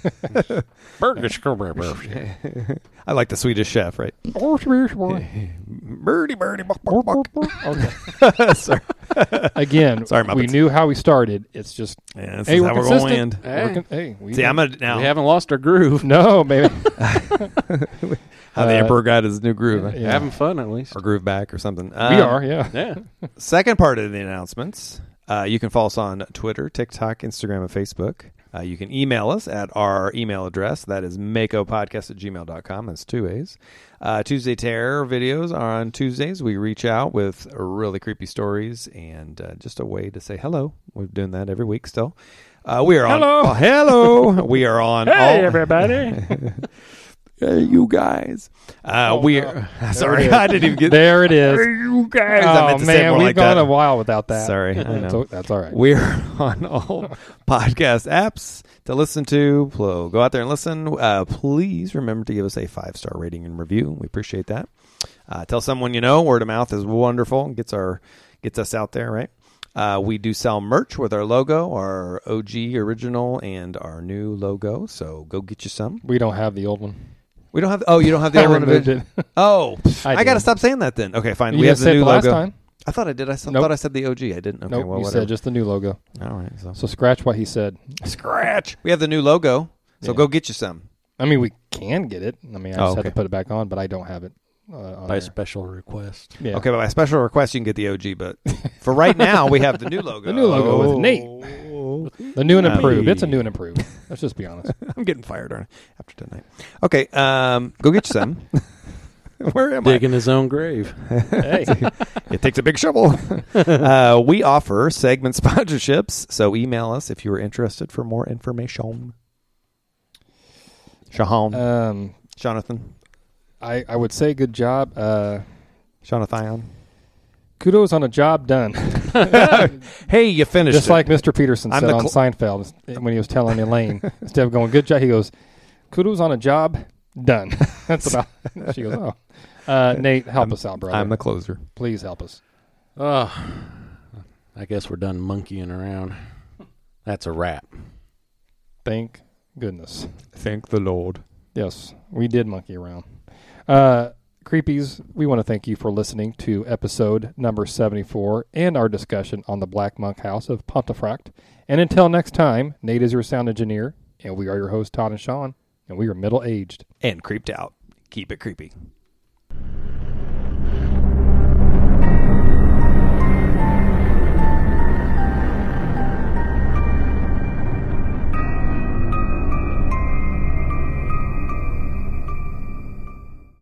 S3: I like the Swedish chef, right?
S2: Okay.
S3: Birdie, birdie, buck, buck, buck. Sorry.
S2: Again,
S3: Sorry,
S2: we
S3: Muppets.
S2: knew how we started. It's just,
S3: Yeah, this
S2: hey,
S3: is
S2: we're
S3: how we're going to
S2: consistent.
S3: end.
S4: Hey.
S2: We're con- hey, we
S3: See, I'm a, now.
S4: We haven't lost our groove.
S2: No, maybe.
S3: how the
S2: uh,
S3: Emperor got his new groove. huh?
S2: Yeah.
S4: Having fun, at least.
S3: Or groove back or something.
S2: We
S3: Um,
S2: are, yeah.
S4: Yeah.
S3: Second part of the announcements. Uh, you can follow us on Twitter, TikTok, Instagram, and Facebook. Uh, you can email us at our email address. That is makopodcast at gmail dot com. That's two A's. Uh, Tuesday Terror videos are on Tuesdays. We reach out with really creepy stories and uh, just a way to say hello. We're doing that every week still. Uh, we are on.
S2: Hello.
S3: Oh, hello. We are on.
S2: Hey,
S3: all,
S2: everybody.
S3: Hey, you guys. Uh,
S2: Oh,
S3: we
S2: no.
S3: are.
S2: There
S3: Sorry,
S2: it is.
S3: I didn't even get.
S2: There it is.
S3: Hey, you guys. I
S2: Oh,
S3: meant to say it
S2: man,
S3: more
S2: we've
S3: like
S2: gone
S3: that.
S2: a while without that.
S3: Sorry, I
S2: That's,
S3: know.
S2: o- that's all right.
S3: We're on all podcast apps to listen to. Pl- Go out there and listen. Uh, please remember to give us a five-star rating and review. We appreciate that. Uh, tell someone you know. Word of mouth is wonderful. Gets our gets us out there, right? Uh, we do sell merch with our logo, our O G original, and our new logo. So go get you some.
S2: We don't have the old one.
S3: We don't have. Oh, you don't have the
S2: I
S3: old one.
S2: removed it.
S3: Oh,
S2: I
S3: I, got to
S2: did.
S3: stop saying that then. Okay, fine.
S2: You
S3: we have
S2: didn't
S3: the
S2: say it
S3: new
S2: the last
S3: logo.
S2: time?
S3: I thought I did. I s-
S2: Nope.
S3: thought I said the O G. I didn't. Okay,
S2: nope,
S3: well,
S2: you
S3: whatever.
S2: said just the new logo.
S3: All right. So.
S2: So scratch what he said.
S3: Scratch. We have the new logo, so
S2: Yeah.
S3: go get you some.
S2: I mean, we can get it. I mean, I
S3: Oh,
S2: just had
S3: okay.
S2: to put it back on, but I don't have it. Uh, on
S4: By
S2: there.
S4: special request.
S2: Yeah.
S3: Okay, but by special request, you can get the O G. But for right now, we have the new logo.
S2: The new logo with Nate. The new and
S3: Nice.
S2: improved. It's a new and improved. Let's just be honest.
S3: I'm getting fired, aren't I? After tonight. Okay, um, go get you some. Where am
S4: Digging his own grave.
S2: Hey.
S3: I? It takes a big shovel. uh, we offer segment sponsorships, so email us if you are interested for more information. Shahan.
S2: Um,
S3: Jonathan.
S2: I, I would say good job. Uh,
S3: Jonathan.
S2: kudos on a job done.
S3: Hey, you finished
S2: Just
S3: it.
S2: like Mister Peterson
S3: I'm
S2: said
S3: the
S2: on
S3: cl-
S2: Seinfeld when he was telling Elaine, instead of going, good job, he goes, kudos on a job done. That's about She goes, oh. Uh, Nate, help
S3: I'm-
S2: us out, brother.
S3: I'm the closer.
S2: Please help us.
S4: Oh, I guess we're done monkeying around. That's a wrap.
S2: Thank goodness.
S3: Thank the Lord.
S2: Yes, we did monkey around. Uh, Creepies, we want to thank you for listening to episode number seventy-four and our discussion on the Black Monk House of Pontefract. And until next time, Nate is your sound engineer, and we are your hosts, Todd and Sean, and we are middle-aged.
S3: And creeped out. Keep it creepy.